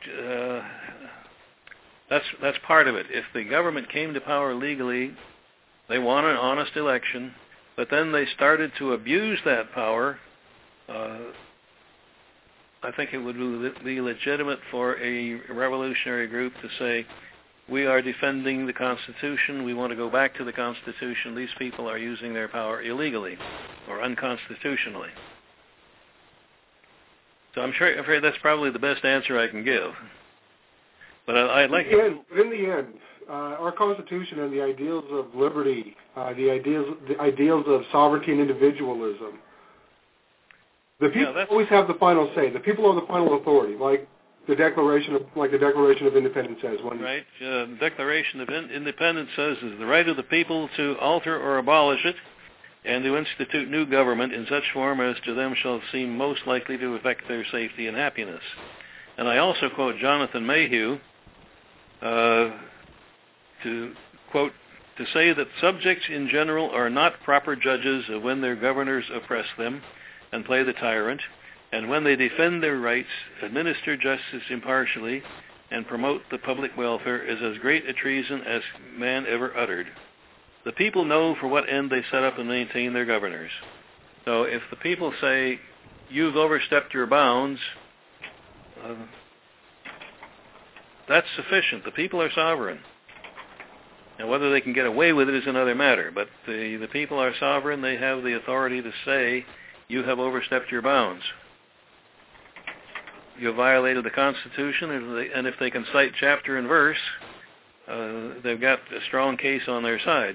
part of it. If the government came to power legally, they won an honest election, but then they started to abuse that power, I think it would be legitimate for a revolutionary group to say, we are defending the Constitution, we want to go back to the Constitution, these people are using their power illegally or unconstitutionally. So I'm afraid that's probably the best answer I can give. But I'd like to... In the end, our Constitution and the ideals of liberty, the ideals of sovereignty and individualism, the people always have the final say. The people are the final authority, like the Declaration of Independence says. Right. The Declaration of Independence says is the right of the people to alter or abolish it, and to institute new government in such form as to them shall seem most likely to affect their safety and happiness. And I also quote Jonathan Mayhew to quote, to say that subjects in general are not proper judges of when their governors oppress them and play the tyrant, and when they defend their rights, administer justice impartially, and promote the public welfare is as great a treason as man ever uttered. The people know for what end they set up and maintain their governors. So if the people say, you've overstepped your bounds, that's sufficient. The people are sovereign. Now, whether they can get away with it is another matter, but the people are sovereign. They have the authority to say, you have overstepped your bounds. You have violated the Constitution, and if they can cite chapter and verse, they've got a strong case on their side.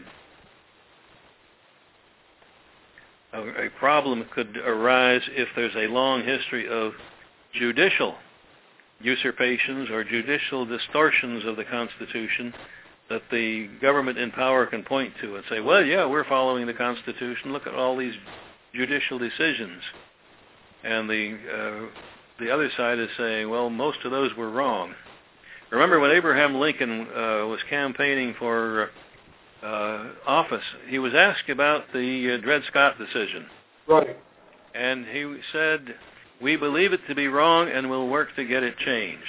A problem could arise if there's a long history of judicial usurpations or judicial distortions of the Constitution that the government in power can point to and say, well, yeah, we're following the Constitution. Look at all these judicial decisions. And the other side is saying, well, most of those were wrong. Remember when Abraham Lincoln was campaigning for office, he was asked about the Dred Scott decision. Right. And he said, we believe it to be wrong and we'll work to get it changed.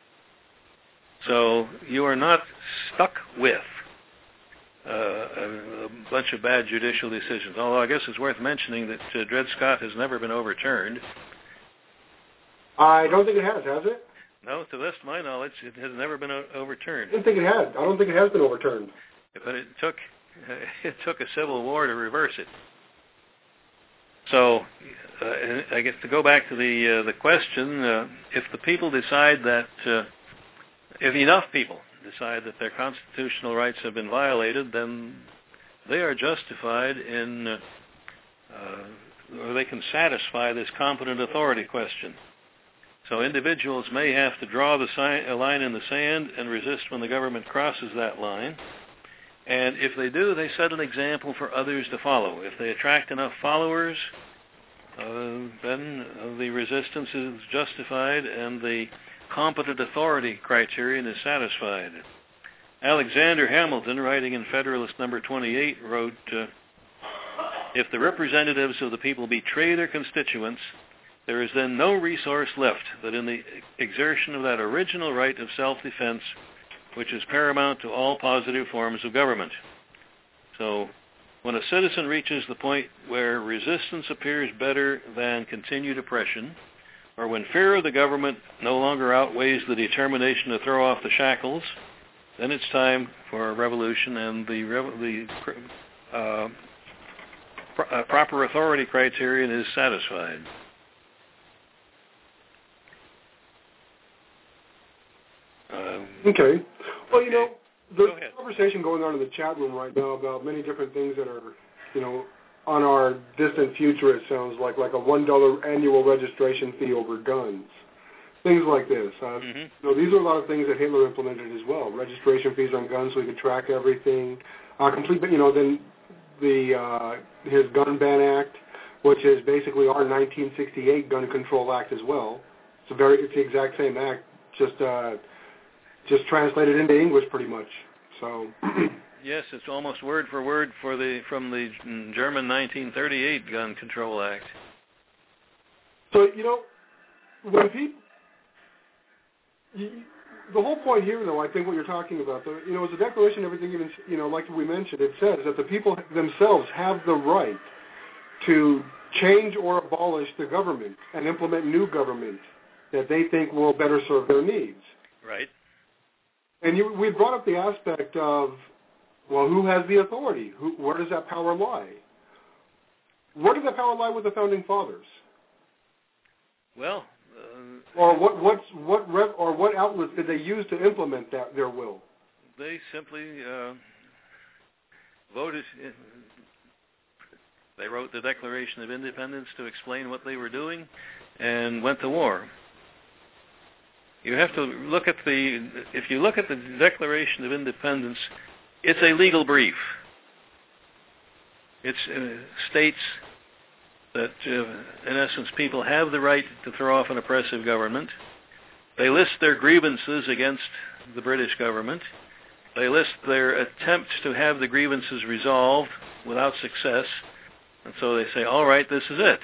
So you are not stuck with a bunch of bad judicial decisions. Although I guess it's worth mentioning that Dred Scott has never been overturned. I don't think it has it? No, to the best of my knowledge, it has never been overturned. I don't think it has. I don't think it has been overturned. But it took a civil war to reverse it. So, I guess to go back to the question, if the people decide that, if enough people decide that their constitutional rights have been violated, then they are justified in, or they can satisfy this competent authority question. So individuals may have to draw a line in the sand and resist when the government crosses that line. And if they do, they set an example for others to follow. If they attract enough followers, then the resistance is justified and the competent authority criterion is satisfied. Alexander Hamilton, writing in Federalist number 28, wrote, if the representatives of the people betray their constituents, there is then no resource left that in the exertion of that original right of self-defense, which is paramount to all positive forms of government. So, when a citizen reaches the point where resistance appears better than continued oppression, or when fear of the government no longer outweighs the determination to throw off the shackles, then it's time for a revolution, and the proper authority criterion is satisfied. Okay. Well, there's a conversation going on in the chat room right now about many different things that are, on our distant future, it sounds like a $1 annual registration fee over guns. Things like this. These are a lot of things that Hitler implemented as well. Registration fees on guns so he could track everything. Then his Gun Ban Act, which is basically our 1968 Gun Control Act as well. It's the exact same act, just translated into English pretty much. So yes, it's almost word for word from the German 1938 Gun Control Act. So when people, the whole point here, though, I think what you're talking about, is the Declaration. Everything, even like we mentioned, it says that the people themselves have the right to change or abolish the government and implement new government that they think will better serve their needs. Right. And we brought up the aspect of, well, who has the authority? Where does that power lie? Where did that power lie with the Founding Fathers? Well, or what outlets did they use to implement their will? They simply voted. They wrote the Declaration of Independence to explain what they were doing, and went to war. You have to look at if you look at the Declaration of Independence, it's a legal brief. It states that, in essence, people have the right to throw off an oppressive government. They list their grievances against the British government. They list their attempts to have the grievances resolved without success. And so they say, all right, this is it.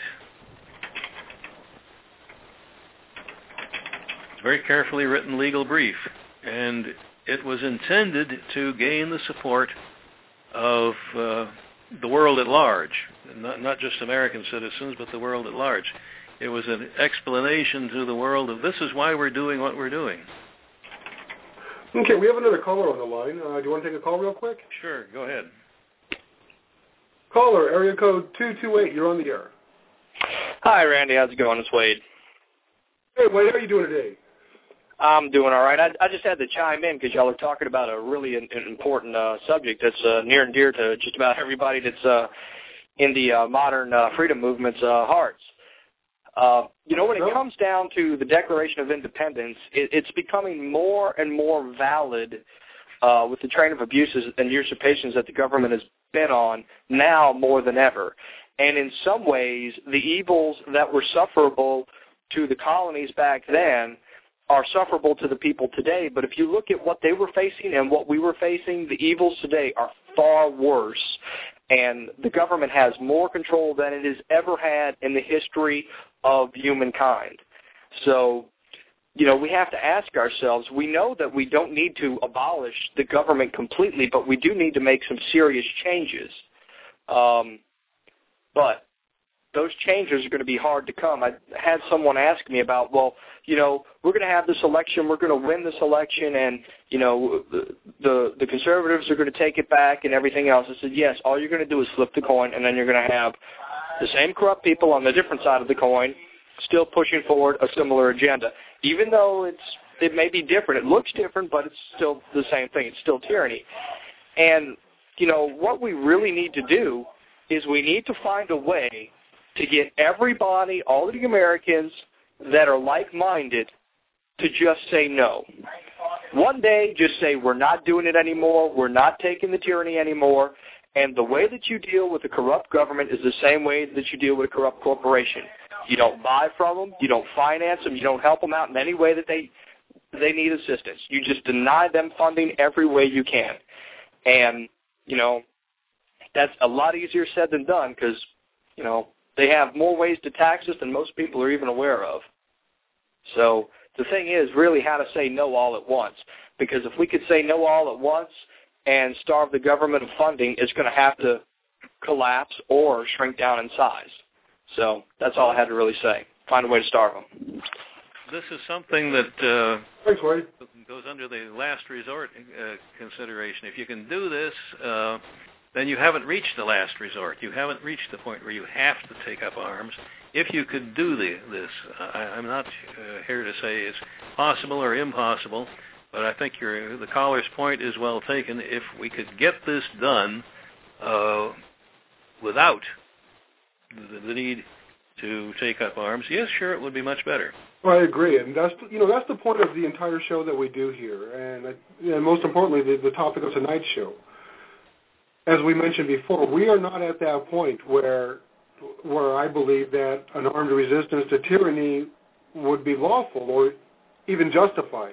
Very carefully written legal brief, and it was intended to gain the support of the world at large, not just American citizens, but the world at large. It was an explanation to the world of this is why we're doing what we're doing. Okay, we have another caller on the line. Do you want to take a call real quick? Sure, go ahead. Caller, area code 228, you're on the air. Hi, Randy. How's it going? It's Wade. Hey, Wade, how are you doing today? I'm doing all right. I just had to chime in because y'all are talking about a really important subject that's near and dear to just about everybody that's in the modern freedom movement's hearts. When it comes down to the Declaration of Independence, it's becoming more and more valid with the train of abuses and usurpations that the government has been on now more than ever. And in some ways, the evils that were sufferable to the colonies back then are sufferable to the people today. But if you look at what they were facing and what we were facing, the evils today are far worse. And the government has more control than it has ever had in the history of humankind. So, we have to ask ourselves, we know that we don't need to abolish the government completely, but we do need to make some serious changes. But those changes are going to be hard to come. I had someone ask me about, we're going to have this election, we're going to win this election, and, the conservatives are going to take it back and everything else. I said, yes, all you're going to do is flip the coin, and then you're going to have the same corrupt people on the different side of the coin still pushing forward a similar agenda. Even though it may be different, it looks different, but it's still the same thing. It's still tyranny. And, what we really need to do is we need to find a way to get everybody, all of the Americans that are like-minded, to just say no. One day, just say, we're not doing it anymore, we're not taking the tyranny anymore, and the way that you deal with a corrupt government is the same way that you deal with a corrupt corporation. You don't buy from them, you don't finance them, you don't help them out in any way that they need assistance. You just deny them funding every way you can. And, that's a lot easier said than done because, they have more ways to tax us than most people are even aware of. So the thing is really how to say no all at once. Because if we could say no all at once and starve the government of funding, it's going to have to collapse or shrink down in size. So that's all I had to really say. Find a way to starve them. This is something that Thanks, Wade. goes under the last resort consideration. If you can do this, then you haven't reached the last resort. You haven't reached the point where you have to take up arms. If you could do this, I'm not here to say it's possible or impossible, but I think the caller's point is well taken. If we could get this done without the need to take up arms, yes, sure, it would be much better. Well, I agree, and that's the point of the entire show that we do here, and most importantly, the topic of tonight's show. As we mentioned before, we are not at that point where I believe that an armed resistance to tyranny would be lawful or even justified.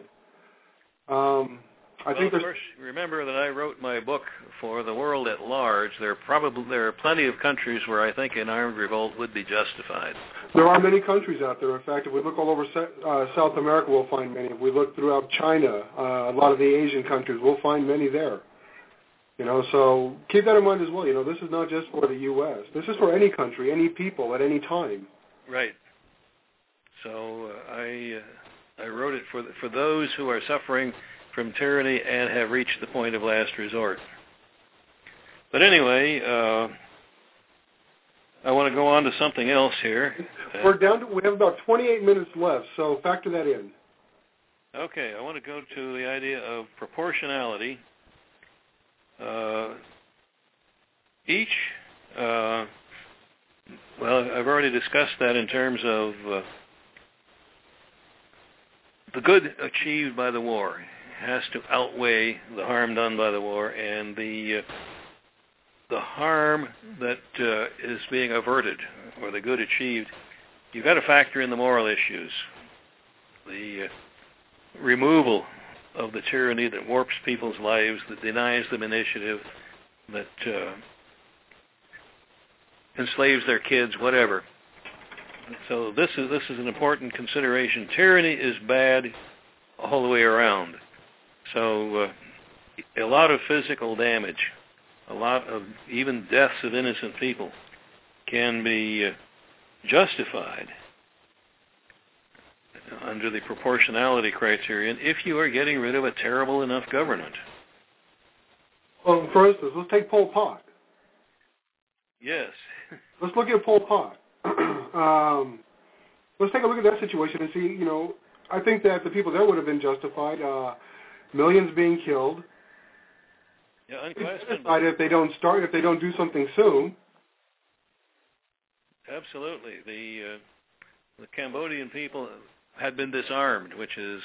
I think of course, remember that I wrote my book for the world at large. There are plenty of countries where I think an armed revolt would be justified. There are many countries out there. In fact, if we look all over South America, we'll find many. If we look throughout China, a lot of the Asian countries, we'll find many there. So keep that in mind as well. This is not just for the U.S. This is for any country, any people, at any time. Right. So I wrote it for those who are suffering from tyranny and have reached the point of last resort. But anyway, I want to go on to something else here. We have about 28 minutes left, so factor that in. Okay, I want to go to the idea of proportionality. I've already discussed that in terms of the good achieved by the war has to outweigh the harm done by the war, and the harm that is being averted or the good achieved. You've got to factor in the moral issues, the removal of the tyranny that warps people's lives, that denies them initiative, that enslaves their kids, whatever. So this is an important consideration. Tyranny is bad all the way around. So a lot of physical damage, a lot of even deaths of innocent people can be justified under the proportionality criterion if you are getting rid of a terrible enough government. Well, for instance, let's take Pol Pot. Yes. Let's look at Pol Pot. Let's take a look at that situation and see, I think that the people there would have been justified. Millions being killed. Yeah, unquestionably. If they don't do something soon. Absolutely. The Cambodian people had been disarmed, which is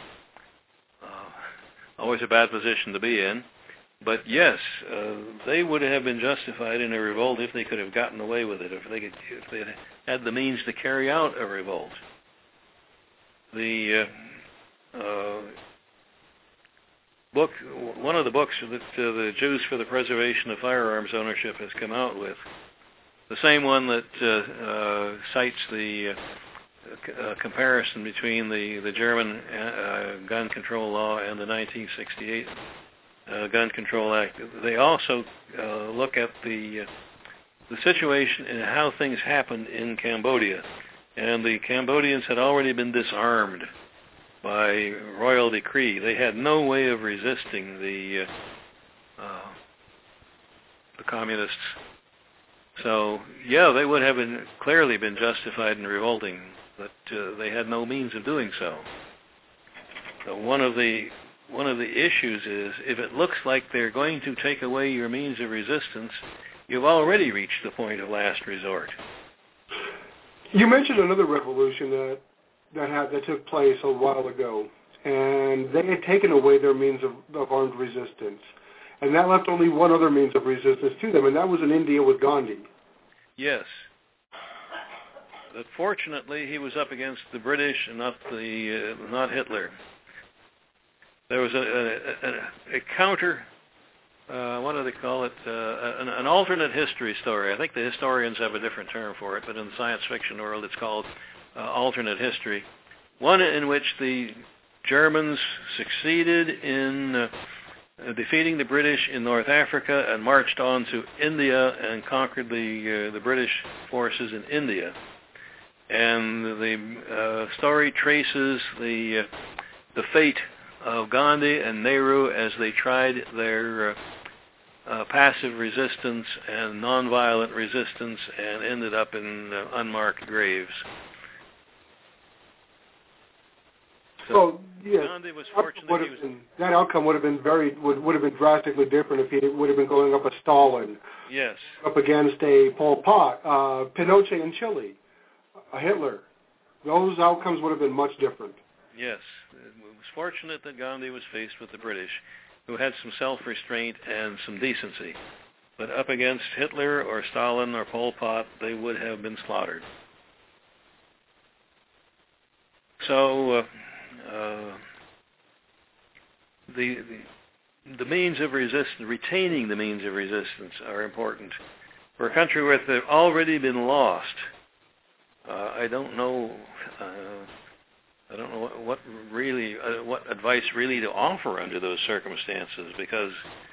always a bad position to be in. But yes, they would have been justified in a revolt if they could have gotten away with it, if they had the means to carry out a revolt. The book, one of the books that the Jews for the Preservation of Firearms Ownership has come out with, the same one that cites the comparison between the German gun control law and the 1968 Gun Control Act. They also look at the situation and how things happened in Cambodia. And the Cambodians had already been disarmed by royal decree. They had no way of resisting the communists. So, yeah, they would have clearly been justified in revolting, but they had no means of doing so. So one of the issues is, if it looks like they're going to take away your means of resistance, you've already reached the point of last resort. You mentioned another revolution that took place a while ago, and they had taken away their means of armed resistance, and that left only one other means of resistance to them, and that was in India with Gandhi. Yes. But fortunately, he was up against the British and not Hitler. There was a counter, what do they call it, an alternate history story. I think the historians have a different term for it, but in the science fiction world it's called alternate history. One in which the Germans succeeded in defeating the British in North Africa and marched on to India and conquered the British forces in India. And the story traces the fate of Gandhi and Nehru as they tried their passive resistance and nonviolent resistance and ended up in unmarked graves. So yes, Gandhi was fortunate. That outcome would have been drastically different if he would have been going up a Stalin. Yes. Up against a Pol Pot, Pinochet in Chile, a Hitler. Those outcomes would have been much different. Yes. It was fortunate that Gandhi was faced with the British, who had some self-restraint and some decency. But up against Hitler or Stalin or Pol Pot, they would have been slaughtered. So the means of resistance, retaining the means of resistance, are important. For a country where they've already been lost, I don't know what advice really to offer under those circumstances, because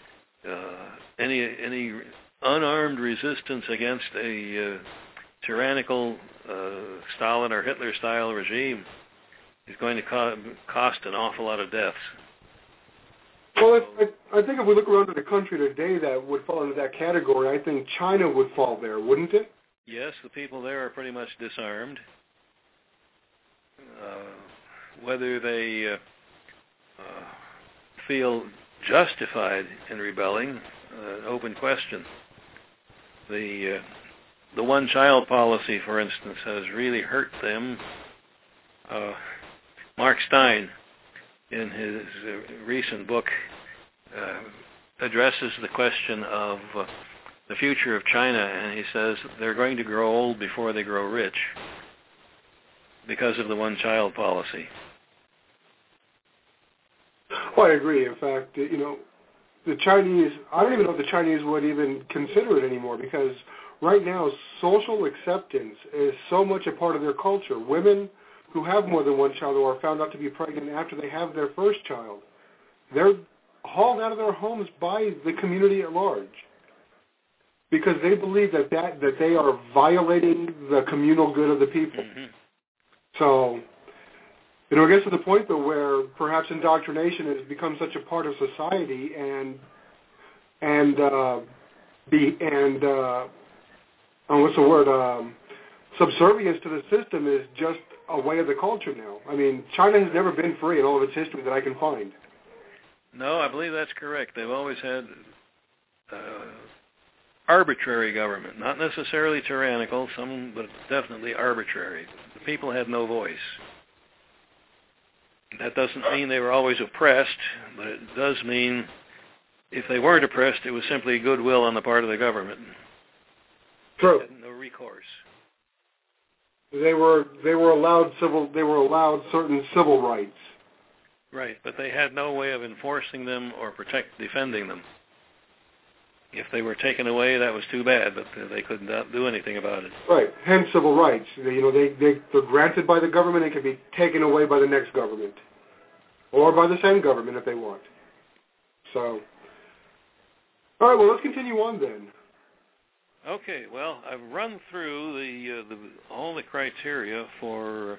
any unarmed resistance against a tyrannical Stalin or Hitler-style regime is going to cost an awful lot of deaths. Well, I think if we look around at a country today that would fall into that category, I think China would fall there, wouldn't it? Yes, the people there are pretty much disarmed. Whether they feel justified in rebelling, an open question. The one-child policy, for instance, has really hurt them. Mark Stein, in his recent book, addresses the question of the future of China, and he says they're going to grow old before they grow rich because of the one-child policy. Well, I agree. In fact, the Chinese, I don't even know if the Chinese would even consider it anymore, because right now social acceptance is so much a part of their culture. Women who have more than one child or are found out to be pregnant after they have their first child, they're hauled out of their homes by the community at large, because they believe that they are violating the communal good of the people. Mm-hmm. So it gets to the point, though, where perhaps indoctrination has become such a part of society, and what's the word? Subservience to the system is just a way of the culture now. I mean, China has never been free in all of its history that I can find. No, I believe that's correct. They've always had arbitrary government, not necessarily tyrannical, but definitely arbitrary. The people had no voice. That doesn't mean they were always oppressed, but it does mean if they weren't oppressed, it was simply goodwill on the part of the government. True. They had no recourse. They were allowed certain civil rights. Right, but they had no way of enforcing them or defending them. If they were taken away, that was too bad, but they could not do anything about it. Right, hence civil rights. They're granted by the government and can be taken away by the next government, or by the same government if they want. So, all right, well, let's continue on then. Okay, well, I've run through all the criteria for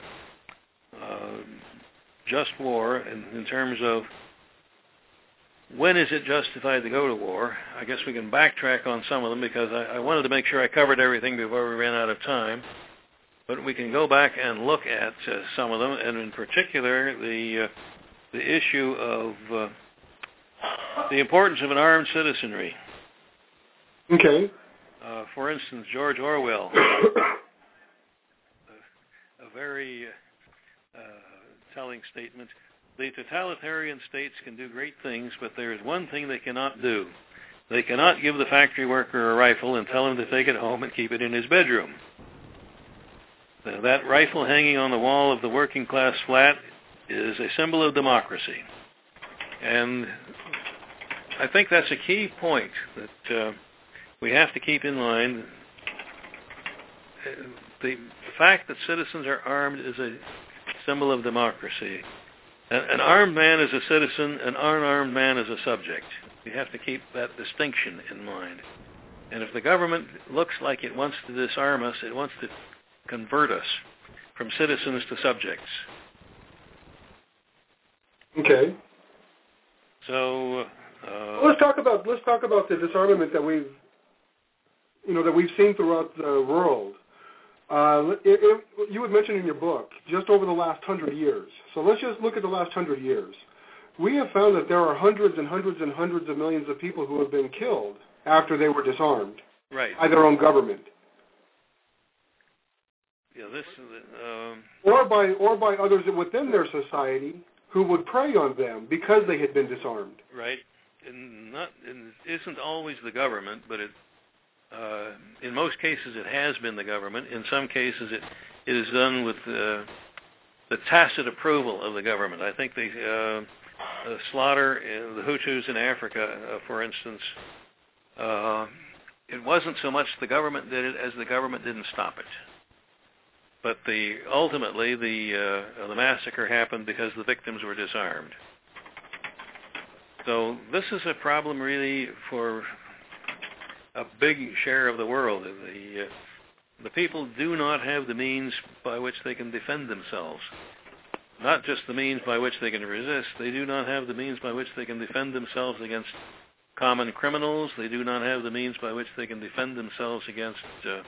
just war in terms of when is it justified to go to war. I guess we can backtrack on some of them because I wanted to make sure I covered everything before we ran out of time. But we can go back and look at some of them, and in particular the issue of the importance of an armed citizenry. Okay. For instance, George Orwell, a very telling statement. The totalitarian states can do great things, but there is one thing they cannot do. They cannot give the factory worker a rifle and tell him to take it home and keep it in his bedroom. Now, that rifle hanging on the wall of the working class flat is a symbol of democracy. And I think that's a key point that we have to keep in mind. The fact that citizens are armed is a symbol of democracy. An armed man is a citizen, an unarmed man is a subject. We have to keep that distinction in mind. And if the government looks like it wants to disarm us, it wants to convert us from citizens to subjects. Okay. So let's talk about the disarmament that we've seen throughout the world. You had mentioned in your book just over the last 100 years. So let's just look at the last 100 years. We have found that there are hundreds and hundreds and hundreds of millions of people who have been killed after they were disarmed by their own government. Yeah, or by others within their society who would prey on them because they had been disarmed. Right. And it isn't always the government, but in most cases it has been the government. In some cases it is done with the tacit approval of the government. I think the slaughter the Hutus in Africa, for instance, it wasn't so much the government did it as the government didn't stop it. But ultimately the massacre happened because the victims were disarmed. So this is a problem really for a big share of the world. The people do not have the means by which they can defend themselves. Not just the means by which they can resist. They do not have the means by which they can defend themselves against common criminals. They do not have the means by which they can defend themselves against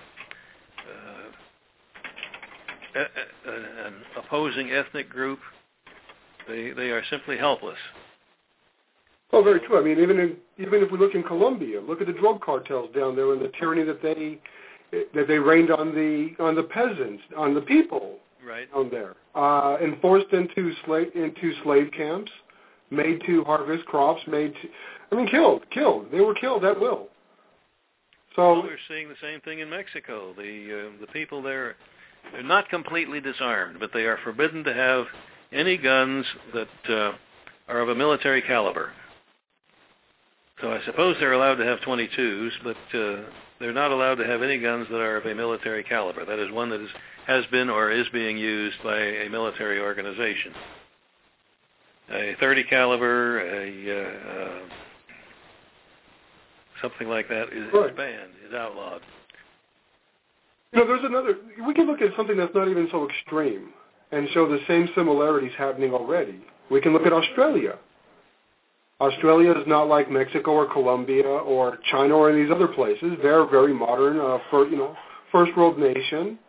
an opposing ethnic group. They are simply helpless. Oh, very true. I mean, even if we look in Colombia, look at the drug cartels down there and the tyranny that they reigned on the peasants, on the people down there, enforced into slave camps, made to harvest crops, killed. They were killed at will. So we're seeing the same thing in Mexico. The people there, they're not completely disarmed, but they are forbidden to have any guns that are of a military caliber. So I suppose they're allowed to have .22s, but they're not allowed to have any guns that are of a military caliber. That is one that has been or is being used by a military organization. A .30 caliber, something like that is banned, is outlawed. We can look at something that's not even so extreme. and show the same similarities happening already. We can look at Australia. Australia is not like Mexico or Colombia or China or any of these other places. They're a very modern, first world nation.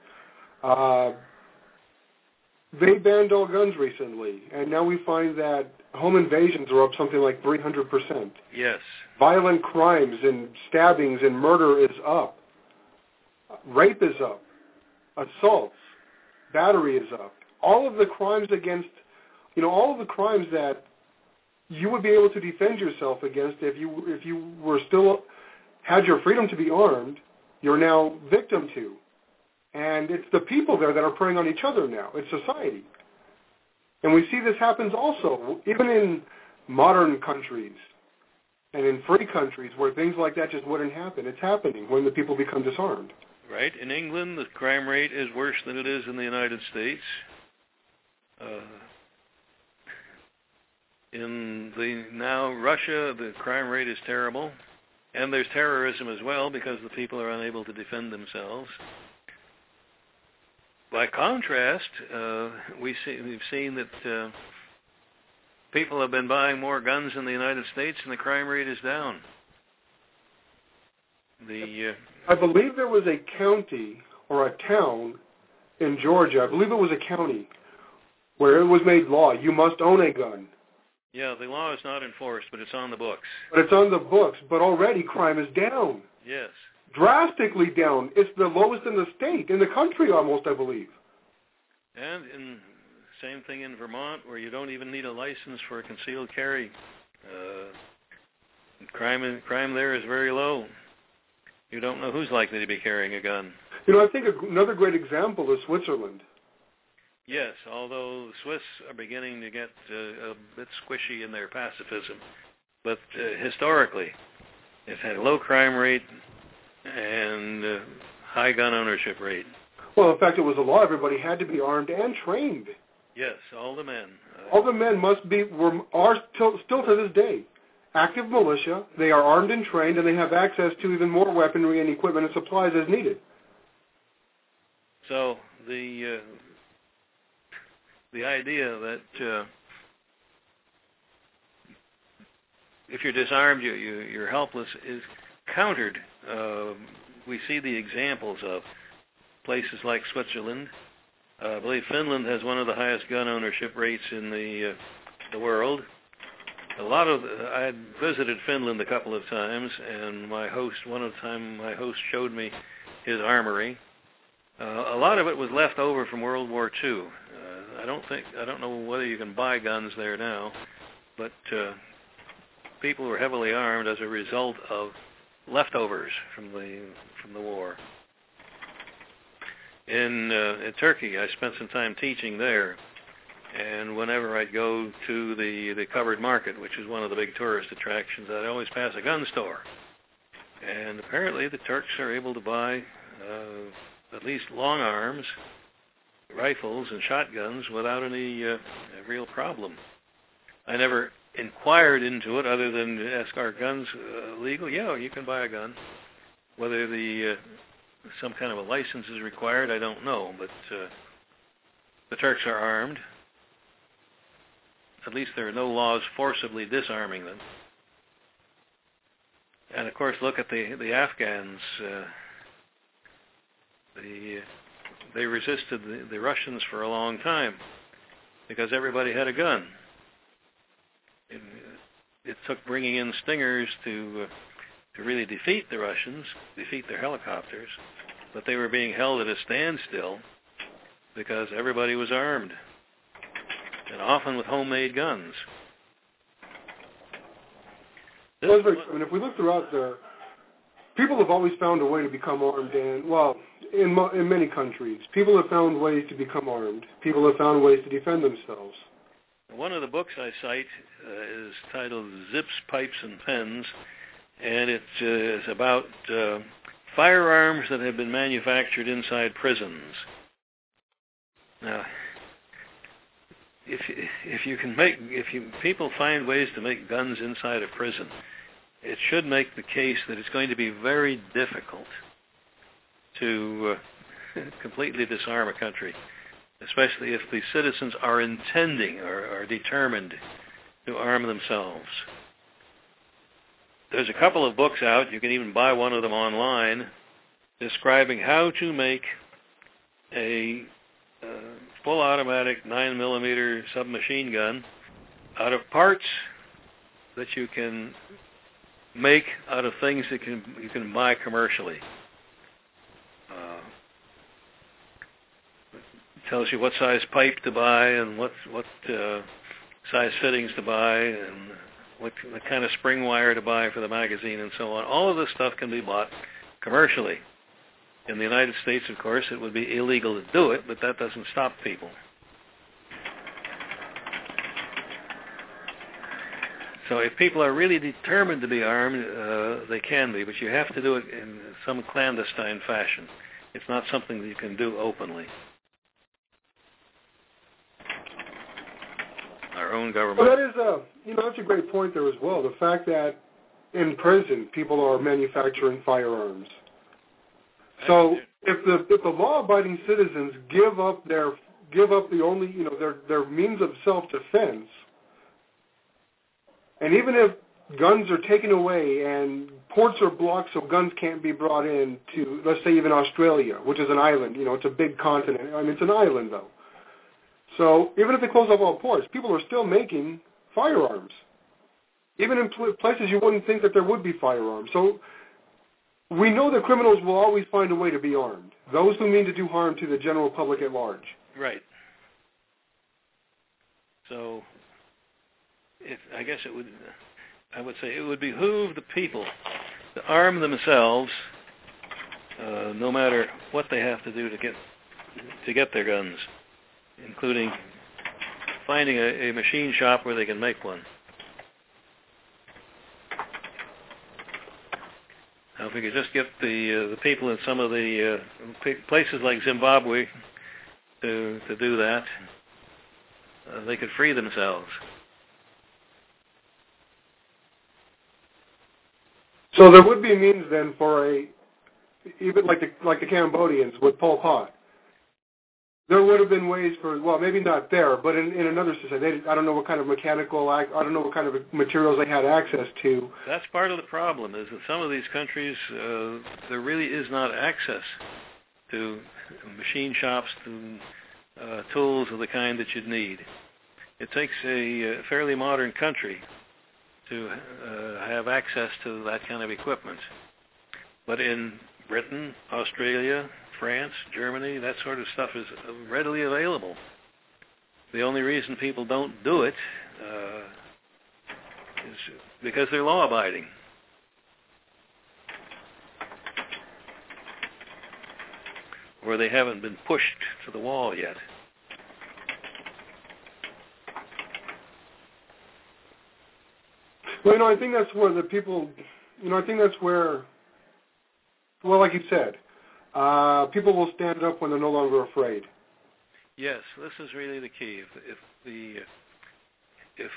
They banned all guns recently, and now we find that home invasions are up something like 300%. Yes. Violent crimes and stabbings and murder is up. Rape is up. Assaults. Battery is up. All of the crimes against, all of the crimes that you would be able to defend yourself against if you were still had your freedom to be armed, you're now victim to. And it's the people there that are preying on each other now. It's society. And we see this happens also, even in modern countries and in free countries where things like that just wouldn't happen. It's happening when the people become disarmed. Right. In England, the crime rate is worse than it is in the United States. In Russia, the crime rate is terrible, and there's terrorism as well because the people are unable to defend themselves. By contrast, we've seen that people have been buying more guns in the United States, and the crime rate is down. I believe there was a county or a town in Georgia, I believe it was a county, where it was made law, you must own a gun. Yeah, the law is not enforced, but it's on the books. But it's on the books, but already crime is down. Yes. Drastically down. It's the lowest in the state, in the country almost, I believe. And same thing in Vermont, where you don't even need a license for a concealed carry. Crime there is very low. You don't know who's likely to be carrying a gun. I think another great example is Switzerland. Yes, although the Swiss are beginning to get a bit squishy in their pacifism. But historically, it's had a low crime rate and high gun ownership rate. Well, in fact, it was a law. Everybody had to be armed and trained. Yes, all the men. All the men are still to this day active militia. They are armed and trained, and they have access to even more weaponry and equipment and supplies as needed. So the idea that if you're disarmed, you're helpless is countered. We see the examples of places like Switzerland. I believe Finland has one of the highest gun ownership rates in the world. I had visited Finland a couple of times, and my host showed me his armory. A lot of it was left over from World War II. I don't know whether you can buy guns there now, but people were heavily armed as a result of leftovers from the war. In Turkey, I spent some time teaching there, and whenever I'd go to the covered market, which is one of the big tourist attractions, I'd always pass a gun store. And apparently the Turks are able to buy at least long arms, rifles, and shotguns without any real problem. I never inquired into it other than to ask, are guns legal? Yeah, you can buy a gun. Whether some kind of a license is required, I don't know, but the Turks are armed. At least there are no laws forcibly disarming them. And of course, look at the Afghans. They resisted the Russians for a long time because everybody had a gun. It took bringing in Stingers to really defeat the Russians, defeat their helicopters, but they were being held at a standstill because everybody was armed, and often with homemade guns. If we look throughout people have always found a way to become armed, and in many countries, people have found ways to become armed. People have found ways to defend themselves. One of the books I cite is titled Zips, Pipes, and Pens, and it is about firearms that have been manufactured inside prisons. Now, if people find ways to make guns inside a prison, it should make the case that it's going to be very difficult to completely disarm a country. especially if the citizens are intending or are determined to arm themselves. There's a couple of books out, you can even buy one of them online, describing how to make a full automatic 9mm submachine gun out of parts that you can make out of things that you can buy commercially. It tells you what size pipe to buy and what size fittings to buy and what kind of spring wire to buy for the magazine and so on. All of this stuff can be bought commercially. In the United States, of course, it would be illegal to do it, but that doesn't stop people. So if people are really determined to be armed, they can be, but you have to do it in some clandestine fashion. It's not something that you can do openly. Our own government. Well, that is, that's a great point there as well. The fact that in prison people are manufacturing firearms. So if the law-abiding citizens give up the only their means of self-defense, and even if guns are taken away and ports are blocked so guns can't be brought in to, let's say, even Australia, which is an island, it's a big continent. I mean, it's an island though. So even if they close off all ports, people are still making firearms, even in places you wouldn't think that there would be firearms. So we know that criminals will always find a way to be armed, those who mean to do harm to the general public at large. Right. So I guess I would say it would behoove the people to arm themselves, no matter what they have to do to get their guns, including finding a machine shop where they can make one. Now, if we could just get the people in some of the places like Zimbabwe to do that, they could free themselves. So there would be means then for even like the Cambodians with Pol Pot. There would have been ways for, well, maybe not there, but in another society. I don't know what kind of I don't know what kind of materials they had access to. That's part of the problem, is that some of these countries, there really is not access to machine shops, to tools of the kind that you'd need. It takes a fairly modern country to have access to that kind of equipment. But in Britain, Australia, France, Germany, that sort of stuff is readily available. The only reason people don't do it is because they're law-abiding. Or they haven't been pushed to the wall yet. Well, I think that's where the people, I think that's where, well, like you said, people will stand up when they're no longer afraid. Yes, this is really the key. If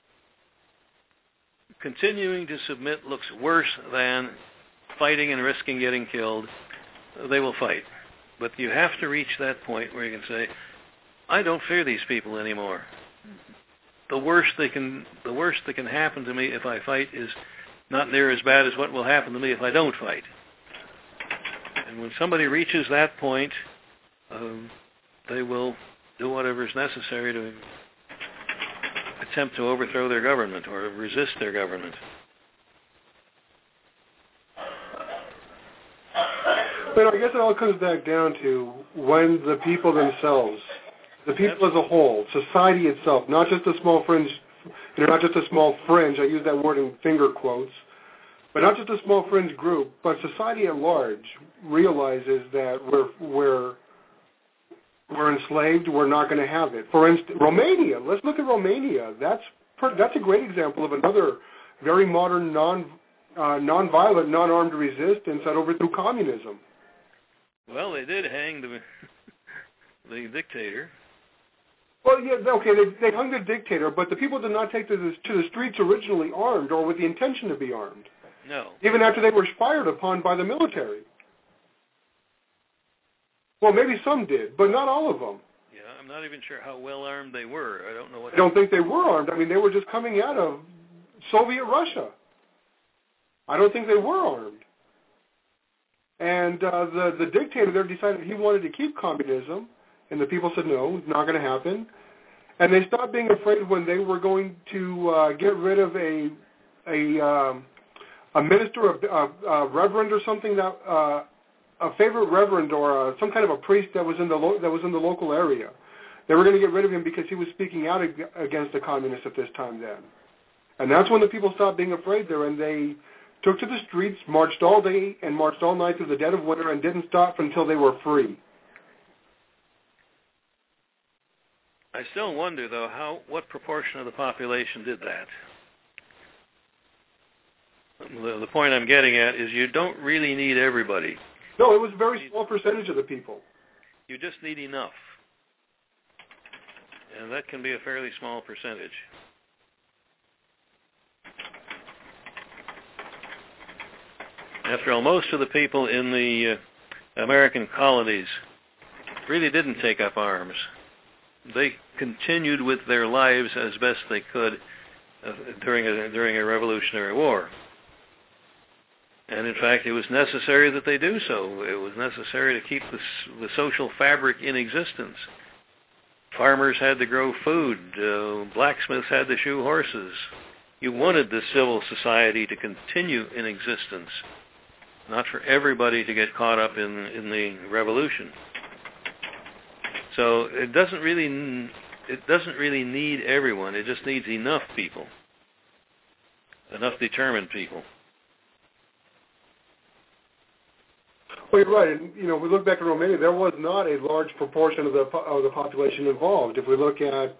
continuing to submit looks worse than fighting and risking getting killed, they will fight. But you have to reach that point where you can say, I don't fear these people anymore. The worst that can happen to me if I fight is not near as bad as what will happen to me if I don't fight. And when somebody reaches that point, they will do whatever is necessary to attempt to overthrow their government or resist their government. But I guess it all comes back down to when the people themselves, the people as a whole, society itself, not just a small fringe, not just a small fringe, I use that word in finger quotes, but not just a small fringe group, but society at large realizes that we're enslaved, we're not going to have it. For instance, Romania, let's look at Romania. That's a great example of another very modern, non-violent, non-armed resistance that overthrew communism. Well, they did hang the dictator. Well, yeah, okay, they hung the dictator, but the people did not take to the streets originally armed or with the intention to be armed. No. Even after they were fired upon by the military. Well, maybe some did, but not all of them. Yeah, I'm not even sure how well armed they were. I don't know what. I don't think they were armed. I mean, they were just coming out of Soviet Russia. I don't think they were armed. And the dictator there decided he wanted to keep communism, and the people said, no, it's not going to happen. And they stopped being afraid when they were going to get rid of a minister, a reverend or something, that a favorite reverend or some kind of a priest that was in the local area. They were going to get rid of him because he was speaking out against the communists at this time then. And that's when the people stopped being afraid there, and they took to the streets, marched all day and marched all night through the dead of winter, and didn't stop until they were free. I still wonder, though, what proportion of the population did that. The point I'm getting at is you don't really need everybody. No, it was a very small percentage of the people. You just need enough. And that can be a fairly small percentage. After all, most of the people in the American colonies really didn't take up arms. They continued with their lives as best they could during a revolutionary war. And in fact, it was necessary that they do so. It was necessary to keep the social fabric in existence. Farmers had to grow food. Blacksmiths had to shoe horses. You wanted the civil society to continue in existence, not for everybody to get caught up in the revolution. So it doesn't really need everyone. It just needs enough people, enough determined people. Well, you're right. And, we look back at Romania. There was not a large proportion of the population involved. If we look at,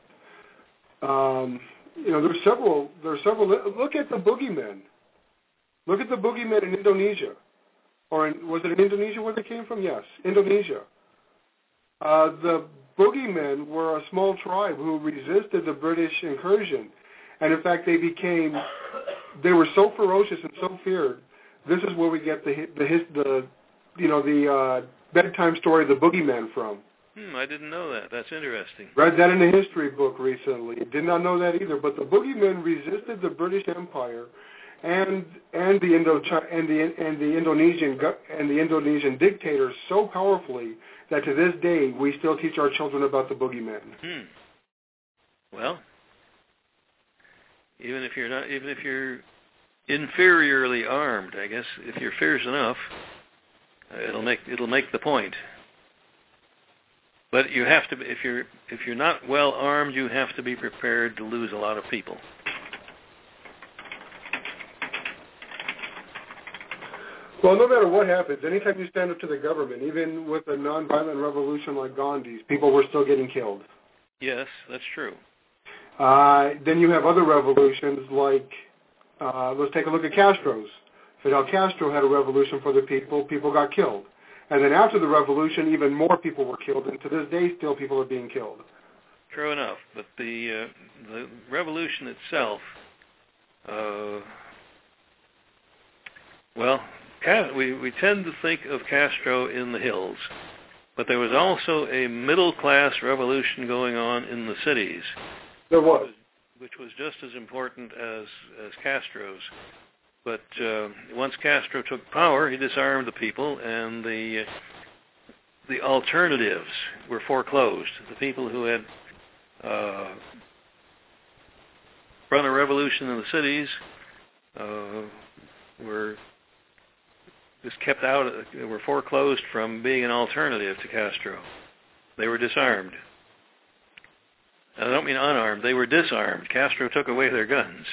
there's several. Look at the boogeymen. Look at the boogeymen in Indonesia, was it in Indonesia where they came from? Yes, Indonesia. The boogeymen were a small tribe who resisted the British incursion, and in fact, they were so ferocious and so feared. This is where we get the bedtime story of the boogeyman from. I didn't know that. That's interesting. Read that in a history book recently. Did not know that either. But the boogeymen resisted the British Empire and the Indonesian dictators so powerfully that to this day we still teach our children about the boogeyman. Well, even if you're inferiorly armed, I guess if you're fierce enough, it'll make the point. But you have to, if you're not well armed, you have to be prepared to lose a lot of people. Well, no matter what happens, anytime you stand up to the government, even with a nonviolent revolution like Gandhi's, people were still getting killed. Yes, that's true. Then you have other revolutions like, let's take a look at Castro's. Fidel Castro had a revolution for the people. People got killed. And then after the revolution, even more people were killed. And to this day, still people are being killed. True enough. But the revolution itself, we tend to think of Castro in the hills. But there was also a middle-class revolution going on in the cities. There was. Which was just as important as Castro's. But once Castro took power, he disarmed the people, and the alternatives were foreclosed. The people who had run a revolution in the cities were just kept out. Were foreclosed from being an alternative to Castro. They were disarmed. And I don't mean unarmed. They were disarmed. Castro took away their guns.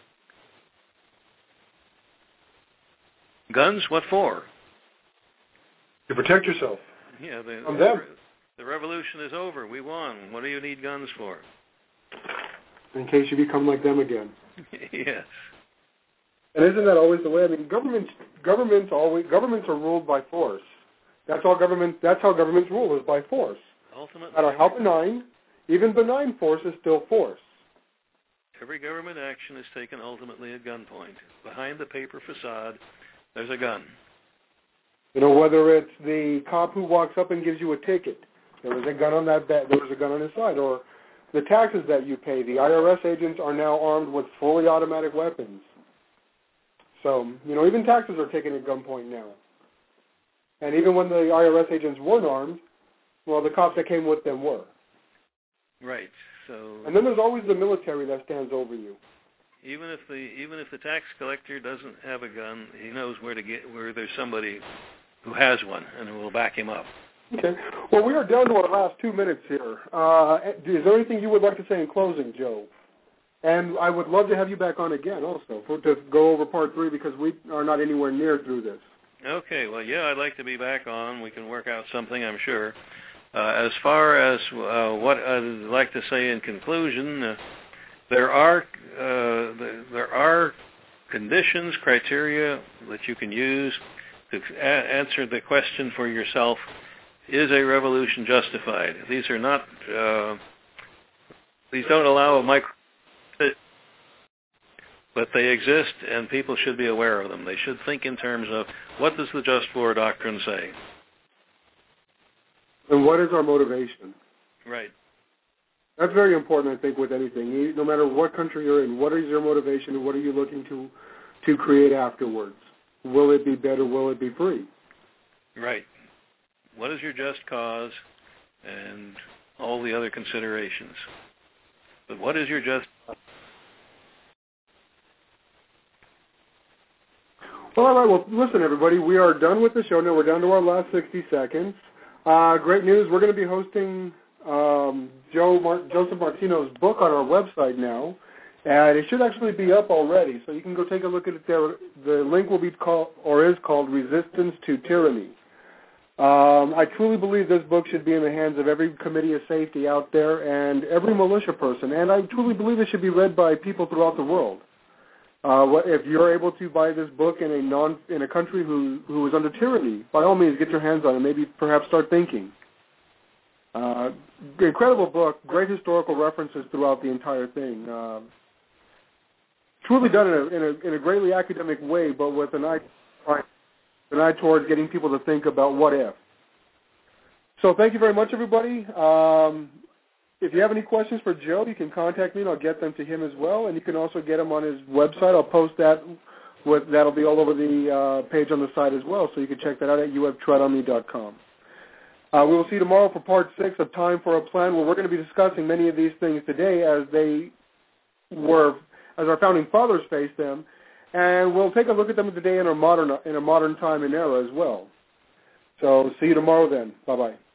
Guns? What for? To protect yourself. Yeah, from them. The revolution is over. We won. What do you need guns for? In case you become like them again. Yes. And isn't that always the way? I mean, governments are ruled by force. That's how governments rule, is by force. Ultimately. No matter how benign, even benign force is still force. Every government action is taken ultimately at gunpoint. Behind the paper facade, there's a gun. Whether it's the cop who walks up and gives you a ticket, There was a gun on that bed. There was a gun on his side. Or the taxes that you pay. The IRS agents are now armed with fully automatic weapons. So, even taxes are taken at gunpoint now. And even when the IRS agents weren't armed, well, the cops that came with them were. Right. So. And then there's always the military that stands over you. Even if the tax collector doesn't have a gun, he knows where there's somebody who has one and who will back him up. Okay. Well, we are down to our last 2 minutes here. Is there anything you would like to say in closing, Joe? And I would love to have you back on again also to go over part 3 because we are not anywhere near through this. Okay. Well, yeah, I'd like to be back on. We can work out something, I'm sure. As far as what I'd like to say in conclusion, there are conditions, criteria that you can use to answer the question for yourself: is a revolution justified? These are not. These don't allow a micro, but they exist, and people should be aware of them. They should think in terms of what does the Just War doctrine say. And what is our motivation? Right. That's very important, I think, with anything. No matter what country you're in, what is your motivation and what are you looking to create afterwards? Will it be better? Will it be free? Right. What is your just cause and all the other considerations? But what is your just cause? Well, all right. Well, listen, everybody. We are done with the show now. We're down to our last 60 seconds. Great news. We're going to be hosting Joseph Martino's book on our website now, and it should actually be up already. So you can go take a look at it there. The link will be called Resistance to Tyranny. I truly believe this book should be in the hands of every committee of safety out there and every militia person, and I truly believe it should be read by people throughout the world. If you're able to buy this book in a country who is under tyranny, by all means, get your hands on it. Maybe perhaps start thinking. Incredible book, great historical references throughout the entire thing. Truly done in a greatly academic way, but with an eye towards getting people to think about what if. So thank you very much, everybody. If you have any questions for Joe, you can contact me, and I'll get them to him as well. And you can also get them on his website. I'll post that. That'll be all over the page on the site as well, so you can check that out at youhavetreadonme.com. We will see you tomorrow for part 6 of Time for a Plan, where we're going to be discussing many of these things today as our founding fathers faced them, and we'll take a look at them today in a modern time and era as well. So see you tomorrow then. Bye-bye.